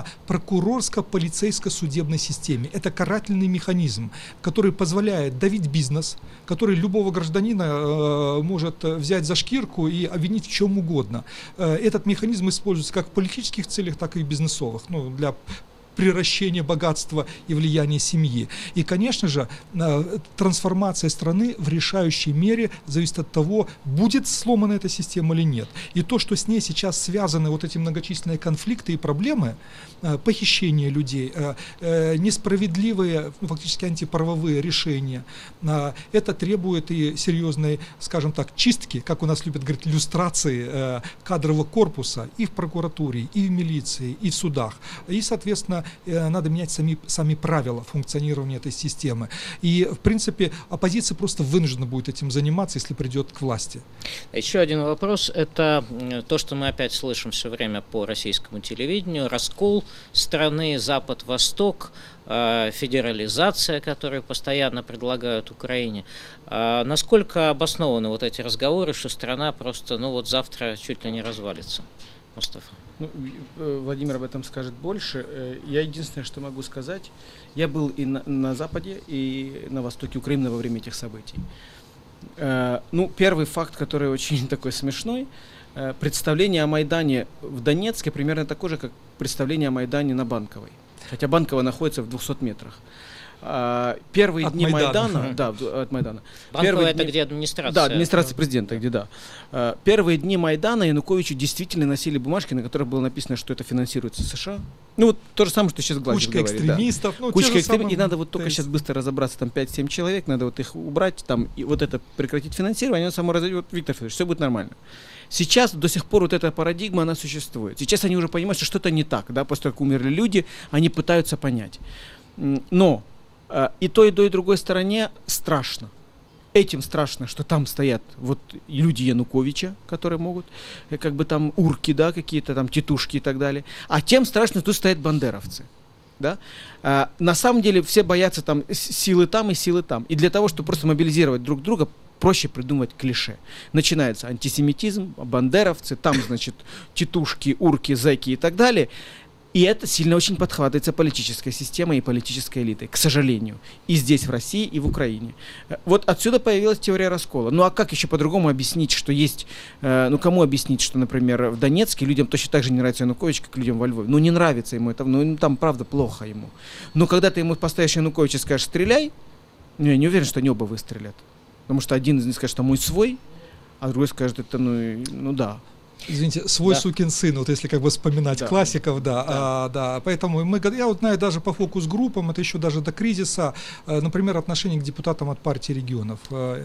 прокурорско-полицейско-судебной системе. Это карательный механизм, который позволяет давить бизнес, который любого гражданина э, может взять за шкирку и обвинить в чем угодно. Э, этот механизм используется как в политических целях, так и в бизнесовых, ну, для приращение богатства и влияния семьи. И, конечно же, трансформация страны в решающей мере зависит от того, будет сломана эта система или нет. И то, что с ней сейчас связаны вот эти многочисленные конфликты и проблемы, похищение людей, несправедливые, ну, фактически антиправовые решения, это требует и серьезной, скажем так, чистки, как у нас любят говорить, люстрации кадрового корпуса и в прокуратуре, и в милиции, и в судах. И, соответственно, надо менять сами, сами правила функционирования этой системы. И, в принципе, оппозиция просто вынуждена будет этим заниматься, если придет к власти. Еще один вопрос. Это то, что мы опять слышим все время по российскому телевидению. Раскол страны, Запад-Восток, федерализация, которую постоянно предлагают Украине. Насколько обоснованы вот эти разговоры, что страна просто, ну вот завтра чуть ли не развалится? Мустафа. Ну, Владимир об этом скажет больше. Я единственное, что могу сказать, я был и на, на Западе, и на востоке Украины во время этих событий. Ну, первый факт, который очень такой смешной, представление о Майдане в Донецке примерно такое же, как представление о Майдане на Банковой. Хотя Банковая находится в двухстах метрах. Первые от дни Майдана. Майдана, да, от Майдана. Банковая — это дни, где администрация. Да, администрация президента, где да. Первые дни Майдана Януковичу действительно носили бумажки, на которых было написано, что это финансируется США. Ну вот то же самое, что сейчас Гладкий говорит. Кучка экстремистов. Да. Ну, Кучка экстремистов. И надо вот то только есть... сейчас быстро разобраться, там пять-семь человек, надо вот их убрать, там, и вот это прекратить финансирование, оно само разойдет. Вот, Виктор Федорович, все будет нормально. Сейчас до сих пор вот эта парадигма, она существует. Сейчас они уже понимают, что что-то не так, да, после того, как умерли люди, они пытаются понять. Но и той, и той, и другой стороне страшно. Этим страшно, что там стоят вот люди Януковича, которые могут, как бы там урки, да, какие-то там тетушки и так далее. А тем страшно, тут стоят бандеровцы. Да? А, на самом деле все боятся там силы там и силы там. И для того, чтобы просто мобилизировать друг друга, проще придумать клише. Начинается антисемитизм, бандеровцы, там, значит, тетушки, урки, зэки и так далее. И это сильно очень подхватывается политической системой и политической элитой, к сожалению. И здесь, в России, и в Украине. Вот отсюда появилась теория раскола. Ну а как еще по-другому объяснить, что есть... Э, ну кому объяснить, что, например, в Донецке людям точно так же не нравится Янукович, как людям во Львове? Ну не нравится ему это, ну там правда плохо ему. Но когда ты ему поставишь Януковича и скажешь «стреляй», ну, я не уверен, что они оба выстрелят. Потому что один из них скажет, что мой свой, а другой скажет, это ну, ну да. Извините, свой да. сукин сын, вот если как бы вспоминать да. классиков, да, да. А, да, поэтому мы, я вот знаю даже по фокус-группам, это еще даже до кризиса, например, отношение к депутатам от партии регионов.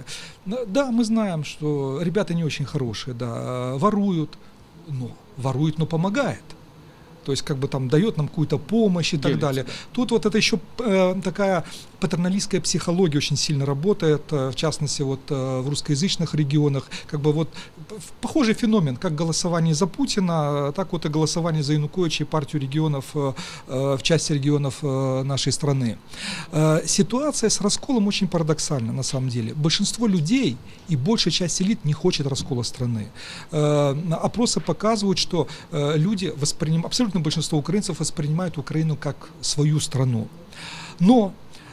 Да, мы знаем, что ребята не очень хорошие, да, воруют, ну, воруют, но помогает. То есть как бы там дает нам какую-то помощь и Делится, так далее. Да. Тут вот это еще э, такая патерналистская психология очень сильно работает, э, в частности вот э, в русскоязычных регионах. Как бы вот похожий феномен, как голосование за Путина, так вот и голосование за Януковича и партию регионов э, э, в части регионов э, нашей страны. Э, ситуация с расколом очень парадоксальна на самом деле. Большинство людей и большая часть элит не хочет раскола страны. Э, опросы показывают, что э, люди воспринимают, абсолютно большинство украинцев воспринимают Украину как свою страну. Но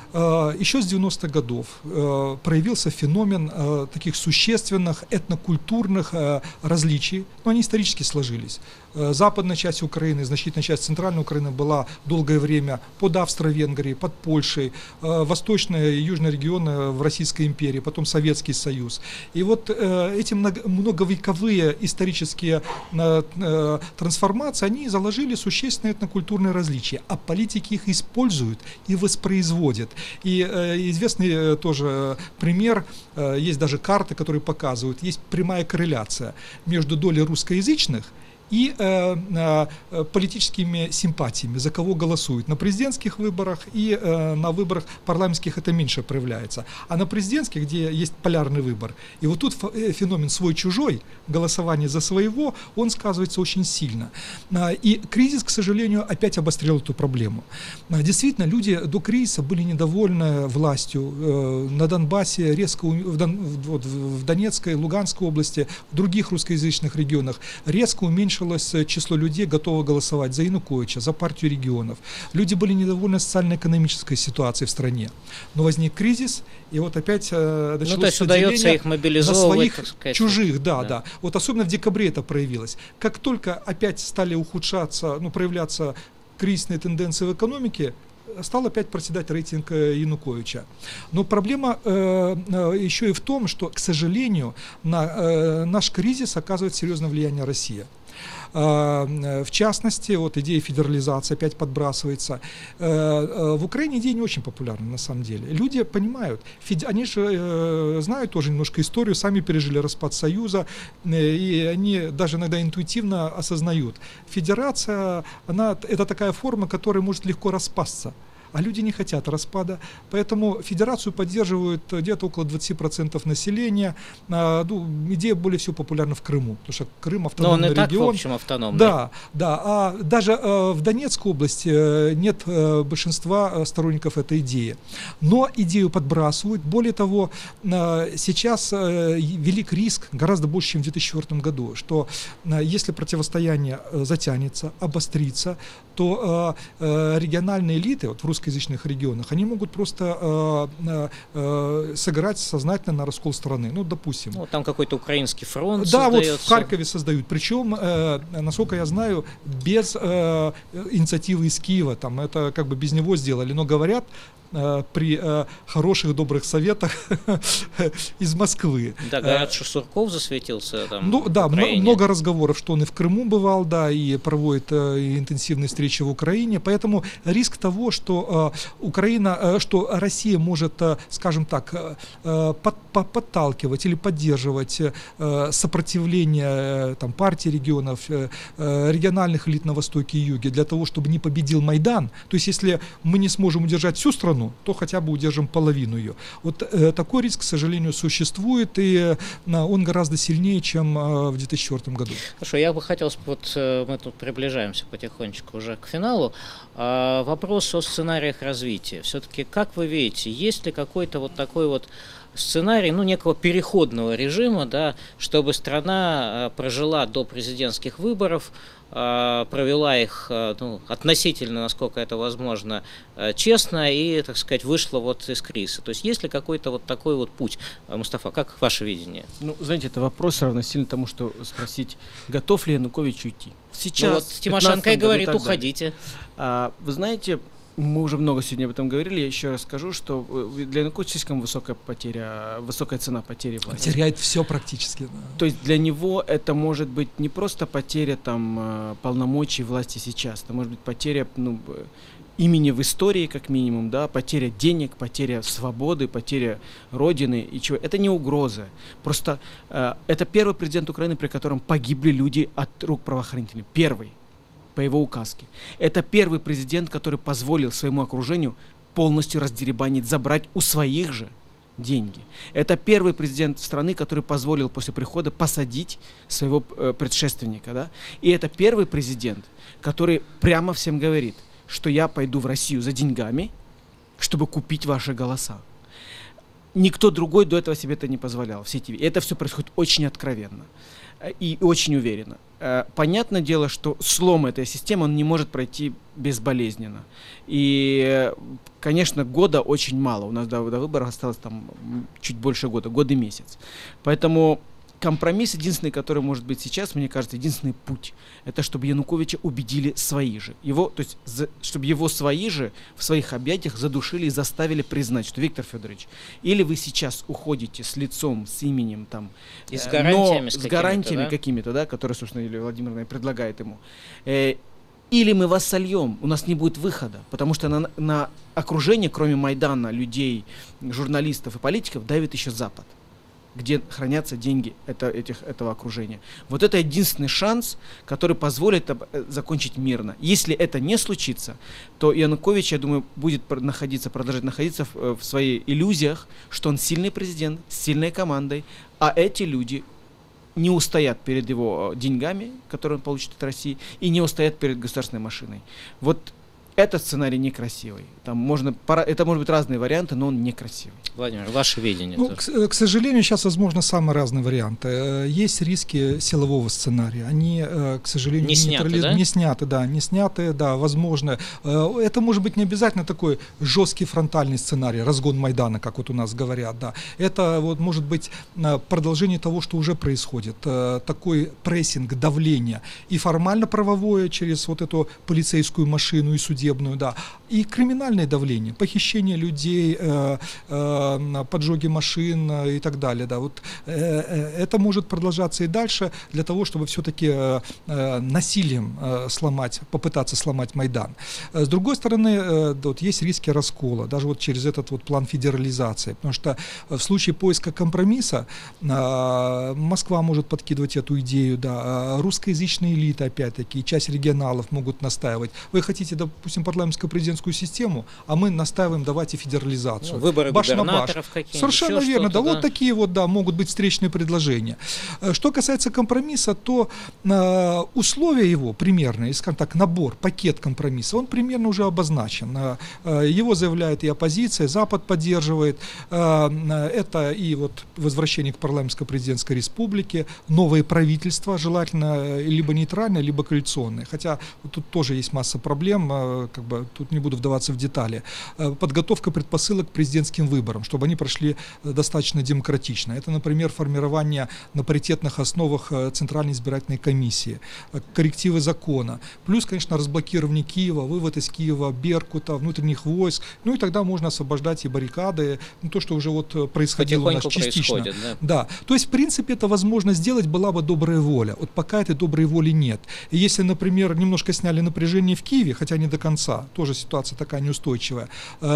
Еще с девяностых годов проявился феномен таких существенных этнокультурных различий, но они исторически сложились. Западная часть Украины, значительная часть центральной Украины была долгое время под Австро-Венгрией, под Польшей, восточные и южные регионы в Российской империи, потом Советский Союз. И вот эти многовековые исторические трансформации, они заложили существенные этнокультурные различия, а политики их используют и воспроизводят. И известный тоже пример, есть даже карты, которые показывают, есть прямая корреляция между долей русскоязычных и э, э, политическими симпатиями, за кого голосуют. На президентских выборах и э, на выборах парламентских это меньше проявляется. А на президентских, где есть полярный выбор, и вот тут феномен свой-чужой, голосование за своего, он сказывается очень сильно. И кризис, к сожалению, опять обострил эту проблему. Действительно, люди до кризиса были недовольны властью. На Донбассе резко, в, Дон, в Донецкой, Луганской области, в других русскоязычных регионах резко уменьшилось число людей, готовых голосовать за Януковича, за партию регионов. Люди были недовольны социально-экономической ситуацией в стране. Но возник кризис, и вот опять э, началось ну, то есть удается их мобилизовывать, на своих так сказать, чужих, да, да, да. Вот особенно в декабре это проявилось. Как только опять стали ухудшаться, ну, проявляться кризисные тенденции в экономике, стал опять проседать рейтинг Януковича. Но проблема э, еще и в том, что, к сожалению, на э, наш кризис оказывает серьезное влияние Россия. В частности, вот идея федерализации опять подбрасывается. В Украине идея не очень популярна на самом деле. Люди понимают, они же знают тоже немножко историю, сами пережили распад Союза, и они даже иногда интуитивно осознают. Федерация, она, это такая форма, которая может легко распасться. А люди не хотят распада, поэтому федерацию поддерживают где-то около двадцать процентов населения. А, ну, идея более всего популярна в Крыму, потому что Крым автономный регион. Но он и так, в общем, автономный. Да, да. А даже э, в Донецкой области э, нет э, большинства сторонников этой идеи. Но идею подбрасывают. Более того, э, сейчас э, велик риск, гораздо больше, чем в две тысячи четвёртом году, что э, если противостояние э, затянется, обострится, то э, э, региональные элиты, вот в русскоязычных регионах, они могут просто э, э, сыграть сознательно на раскол страны. Ну, допустим. Ну, там какой-то украинский фронт Да, создается. вот в Харькове создают. Причем, э, насколько я знаю, без э, инициативы из Киева. Там это как бы без него сделали. Но говорят, э, при э, хороших, добрых советах из Москвы. Да, говорят, что Сурков засветился там. Ну, да, много разговоров, что он и в Крыму бывал, да, и проводит э, интенсивные встречи в Украине. Поэтому риск того, что э, Украина, э, что Россия может, э, скажем так, э, под, подталкивать или поддерживать э, сопротивление э, там, партий регионов, э, э, региональных элит на Востоке и Юге для того, чтобы не победил Майдан. То есть, если мы не сможем удержать всю страну, то хотя бы удержим половину ее. Вот э, такой риск, к сожалению, существует, и э, он гораздо сильнее, чем э, в две тысячи четвёртом году. Хорошо, я бы хотел, вот э, мы тут приближаемся потихонечку уже к финалу. А, вопрос о сценариях развития. Все-таки, как вы видите, есть ли какой-то вот такой вот сценарий, ну, некого переходного режима, да, чтобы страна прожила до президентских выборов, провела их, ну, относительно, насколько это возможно, честно и, так сказать, вышла вот из кризиса. То есть есть ли какой-то вот такой вот путь? Мустафа, как ваше видение? Ну, знаете, это вопрос равносильно тому, что спросить, готов ли Янукович уйти. Сейчас, ну, вот Тимошенко и говорит, уходите. А, вы знаете, мы уже много сегодня об этом говорили, я еще раз скажу, что для Януковича слишком высокая потеря, высокая цена потери власти. Теряет все практически. Да. То есть для него это может быть не просто потеря там полномочий власти сейчас, это может быть потеря, ну, имени в истории, как минимум, да, потеря денег, потеря свободы, потеря родины и чего. Это не угроза. Просто э, это первый президент Украины, при котором погибли люди от рук правоохранителей. Первый. По его указке. Это первый президент, который позволил своему окружению полностью раздеребанить, забрать у своих же деньги. Это первый президент страны, который позволил после прихода посадить своего э, предшественника. Да? И это первый президент, который прямо всем говорит, что я пойду в Россию за деньгами, чтобы купить ваши голоса. Никто другой до этого себе это не позволял. Все эти... И это все происходит очень откровенно. и очень уверенно. Понятное дело, что слом этой системы он не может пройти безболезненно. И, конечно, года очень мало. У нас до, до выборов осталось там чуть больше года, год и месяц. Поэтому компромисс единственный, который может быть сейчас, мне кажется, единственный путь, это чтобы Януковича убедили свои же. Его, то есть, за, чтобы его свои же в своих объятиях задушили и заставили признать, что Виктор Федорович, или вы сейчас уходите с лицом, с именем, там, и с гарантиями, но, с с гарантиями да? какими-то, да, которые, собственно, Юлия Владимировна предлагает ему. Э, или мы вас сольем, у нас не будет выхода, потому что на, на окружение, кроме Майдана, людей, журналистов и политиков, давит еще Запад, где хранятся деньги это, этих, этого окружения. Вот это единственный шанс, который позволит закончить мирно. Если это не случится, то Янукович, я думаю, будет находиться, продолжать находиться в, в своих иллюзиях, что он сильный президент с сильной командой, а эти люди не устоят перед его деньгами, которые он получит от России, и не устоят перед государственной машиной. Вот этот сценарий некрасивый. Там можно, это может быть разные варианты, но он некрасивый. Владимир, ваше видение? Ну, к, к сожалению, сейчас возможно самые разные варианты. Есть риски силового сценария. Они, к сожалению, не сняты, нейтрали... да? не сняты, да, не сняты, да, возможно. Это может быть не обязательно такой жесткий фронтальный сценарий, разгон Майдана, как вот у нас говорят, да. Это вот может быть продолжение того, что уже происходит. Такой прессинг, давление и формально-правовое через вот эту полицейскую машину и судебную, да, и криминальное давление, похищение людей, э, э, поджоги машин э, и так далее. Да. Вот, э, э, это может продолжаться и дальше для того, чтобы все-таки э, э, насилием э, сломать, попытаться сломать Майдан. С другой стороны, э, вот, есть риски раскола, даже вот через этот вот план федерализации, потому что в случае поиска компромисса э, Москва может подкидывать эту идею, да, русскоязычная элита, опять-таки, и часть регионалов могут настаивать. Вы хотите, допустим, парламентскую президентскую систему, а мы настаиваем, давайте федерализацию. Ну, выборы баш губернаторов какие-нибудь. Совершенно верно, да, да, вот такие вот, да, могут быть встречные предложения. Что касается компромисса, то э, условия его примерные, скажем так, набор, пакет компромисса, он примерно уже обозначен. Э, его заявляет и оппозиция, Запад поддерживает. Э, это и вот возвращение к парламентско-президентской республике, новое правительство, желательно либо нейтральное, либо коалиционное. Хотя вот тут тоже есть масса проблем, э, как бы тут не буду вдаваться в детали. Э, подготовка предпосылок к президентским выборам, чтобы они прошли достаточно демократично. Это, например, формирование на паритетных основах Центральной избирательной комиссии, коррективы закона, плюс, конечно, разблокирование Киева, вывод из Киева Беркута, внутренних войск, ну и тогда можно освобождать и баррикады, ну, то, что уже вот происходило у нас частично. Да. да, то есть, в принципе, это возможно сделать, была бы добрая воля. Вот пока этой доброй воли нет. И если, например, немножко сняли напряжение в Киеве, хотя не до конца, тоже ситуация такая неустойчивая,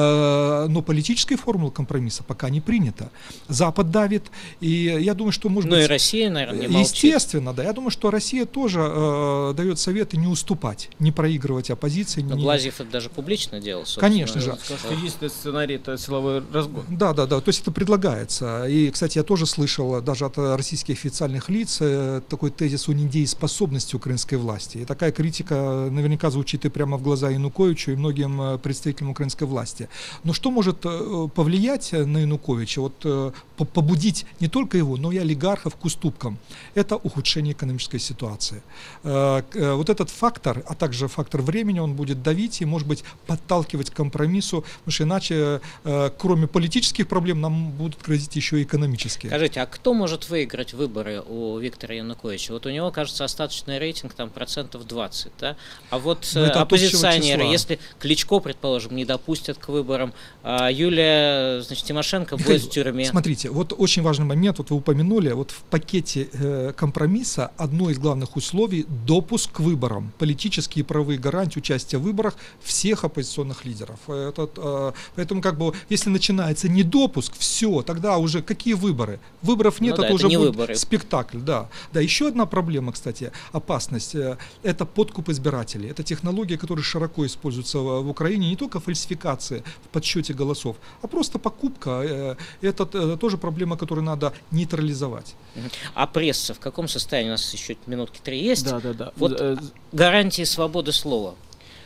но политической формулы компромисса пока не принято. Запад давит, и я думаю, что может ну быть... Ну и Россия, наверное, не молчит. Естественно, да. Я думаю, что Россия тоже э, дает советы не уступать, не проигрывать оппозиции. Но не... Глазьев это даже публично делал, собственно. Конечно же. Единственный сценарий — это силовой разгон. Да, да, да. То есть это предлагается. И, кстати, я тоже слышал даже от российских официальных лиц э, такой тезис о недееспособности украинской власти. И такая критика наверняка звучит и прямо в глаза Януковичу, и многим представителям украинской власти. Но что может повлиять на Януковича, вот, побудить не только его, но и олигархов к уступкам? Это ухудшение экономической ситуации. Вот этот фактор, а также фактор времени, он будет давить и, может быть, подталкивать к компромиссу, потому что иначе, кроме политических проблем, нам будут грозить еще и экономические. Скажите, а кто может выиграть выборы у Виктора Януковича? Вот у него, кажется, остаточный рейтинг там процентов двадцать, да? А вот оппозиционеры, если Кличко, предположим, не допустят к выборам, а Юлия, значит, Тимошенко Михаил, будет в тюрьме. Смотрите, вот очень важный момент, вот вы упомянули, вот в пакете э, компромисса одно из главных условий – допуск к выборам, политические и правовые гарантии участия в выборах всех оппозиционных лидеров. Это, э, поэтому как бы, если начинается недопуск, все, тогда уже какие выборы? Выборов нет, ну, это да, уже это будет выборы. Спектакль, да. Да, еще одна проблема, кстати, опасность э, – это подкуп избирателей. Это технология, которая широко используется в, в Украине, не только фальсификация в подсчете голосов, а просто покупка. Это тоже проблема, которую надо нейтрализовать. А пресса в каком состоянии? У нас еще минутки три есть. Да, да, да. Вот гарантии свободы слова.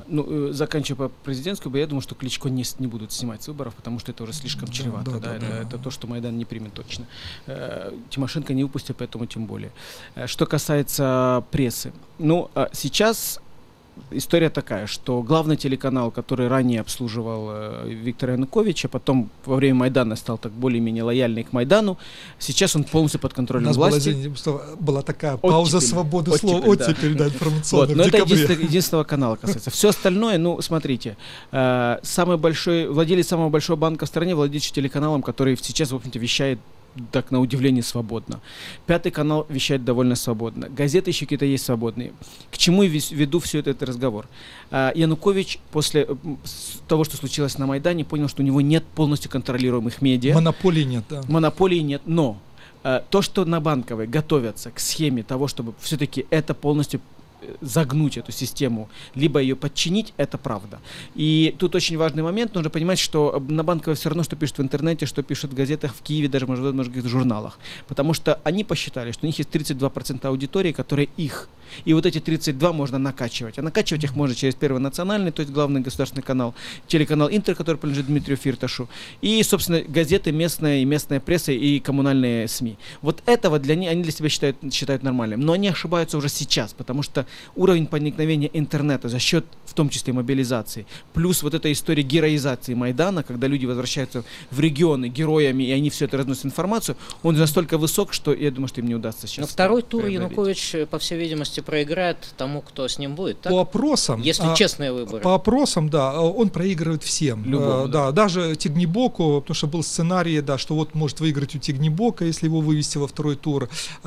Ну, заканчивая по президентскую, я думаю, что Кличко не, не будут снимать с выборов, потому что это уже слишком чревато. Да, да, да, это, да. это то, что Майдан не примет точно. Тимошенко не выпустит, поэтому тем более. Что касается прессы. Ну, сейчас история такая, что главный телеканал, который ранее обслуживал э, Виктора Януковича, потом во время Майдана стал так более-менее лояльный к Майдану, сейчас он полностью под контролем власти. У нас была, была такая пауза оттепель, свободы оттепель, слова, оттепель, да, информационная, вот, в но декабре. это единственного, единственного канала касается. Все остальное, ну, смотрите, э, самый большой, владелец самого большого банка в стране владеет телеканалом, который сейчас, в общем-то, вещает так, на удивление, свободно. Пятый канал вещает довольно свободно. Газеты еще какие-то есть свободные. К чему я веду все это, этот разговор? А, Янукович после того, что случилось на Майдане, понял, что у него нет полностью контролируемых медиа. Монополии нет, да. Монополии нет, но а, то, что на Банковой готовятся к схеме того, чтобы все-таки это полностью загнуть эту систему, либо ее подчинить, это правда. И тут очень важный момент, нужно понимать, что на Банковой все равно, что пишут в интернете, что пишут в газетах в Киеве, даже, может быть, в каких-то журналах. Потому что они посчитали, что у них есть тридцать два процента аудитории, которые их. И вот эти тридцать два можно накачивать. А накачивать их можно через Первый национальный, то есть главный государственный канал, телеканал Интер, который принадлежит Дмитрию Фирташу, и, собственно, газеты местная и местная пресса и коммунальные СМИ. Вот этого для них, они для себя считают, считают нормальным. Но они ошибаются уже сейчас, потому что уровень проникновения интернета за счет, в том числе, мобилизации, плюс вот эта история героизации Майдана, когда люди возвращаются в регионы героями, и они все это разносят информацию, он настолько высок, что я думаю, что им не удастся сейчас. Но второй тур Янукович, по всей видимости, проиграет тому, кто с ним будет, так? По опросам, если а, честные выборы. По опросам, да, он проигрывает всем. Любому, а, да. да, даже Тигнибоку, потому что был сценарий, да, что вот может выиграть у Тигнибока, если его вывести во второй тур.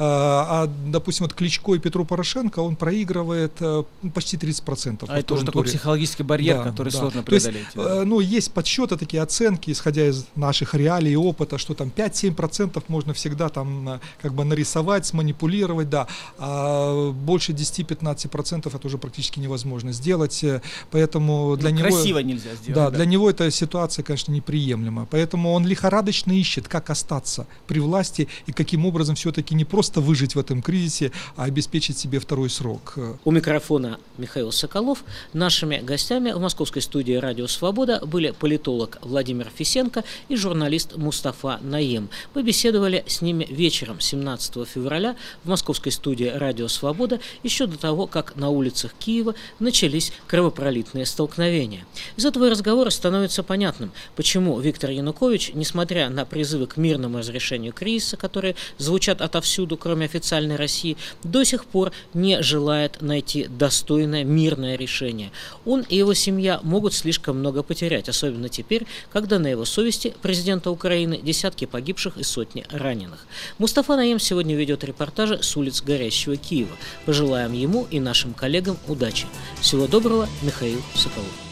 А, а допустим, вот Кличко и Петру Порошенко, он проигрывает а, почти тридцать процентов. А это уже такой психологический барьер, да, который да. сложно преодолеть. То есть, да. Ну, есть подсчеты, такие оценки, исходя из наших реалий и опыта, что там пять-семь процентов можно всегда там как бы нарисовать, сманипулировать, да, а больше десять-пятнадцать процентов это уже практически невозможно сделать, поэтому для ну, него... Красиво нельзя сделать. Да, да, для него эта ситуация, конечно, неприемлема, поэтому он лихорадочно ищет, как остаться при власти и каким образом все-таки не просто выжить в этом кризисе, а обеспечить себе второй срок. У микрофона Михаил Соколов. Нашими гостями в московской студии «Радио Свобода» были политолог Владимир Фисенко и журналист Мустафа Наем. Мы беседовали с ними вечером семнадцатого февраля в московской студии «Радио Свобода» еще до того, как на улицах Киева начались кровопролитные столкновения. Из этого разговора становится понятным, почему Виктор Янукович, несмотря на призывы к мирному разрешению кризиса, которые звучат отовсюду, кроме официальной России, до сих пор не желает найти достойное мирное решение. Он и его семья могут слишком много потерять, особенно теперь, когда на его совести президента Украины десятки погибших и сотни раненых. Мустафа Наем сегодня ведет репортажи с улиц горящего Киева. Пожелаем ему и нашим коллегам удачи. Всего доброго, Михаил Соколов.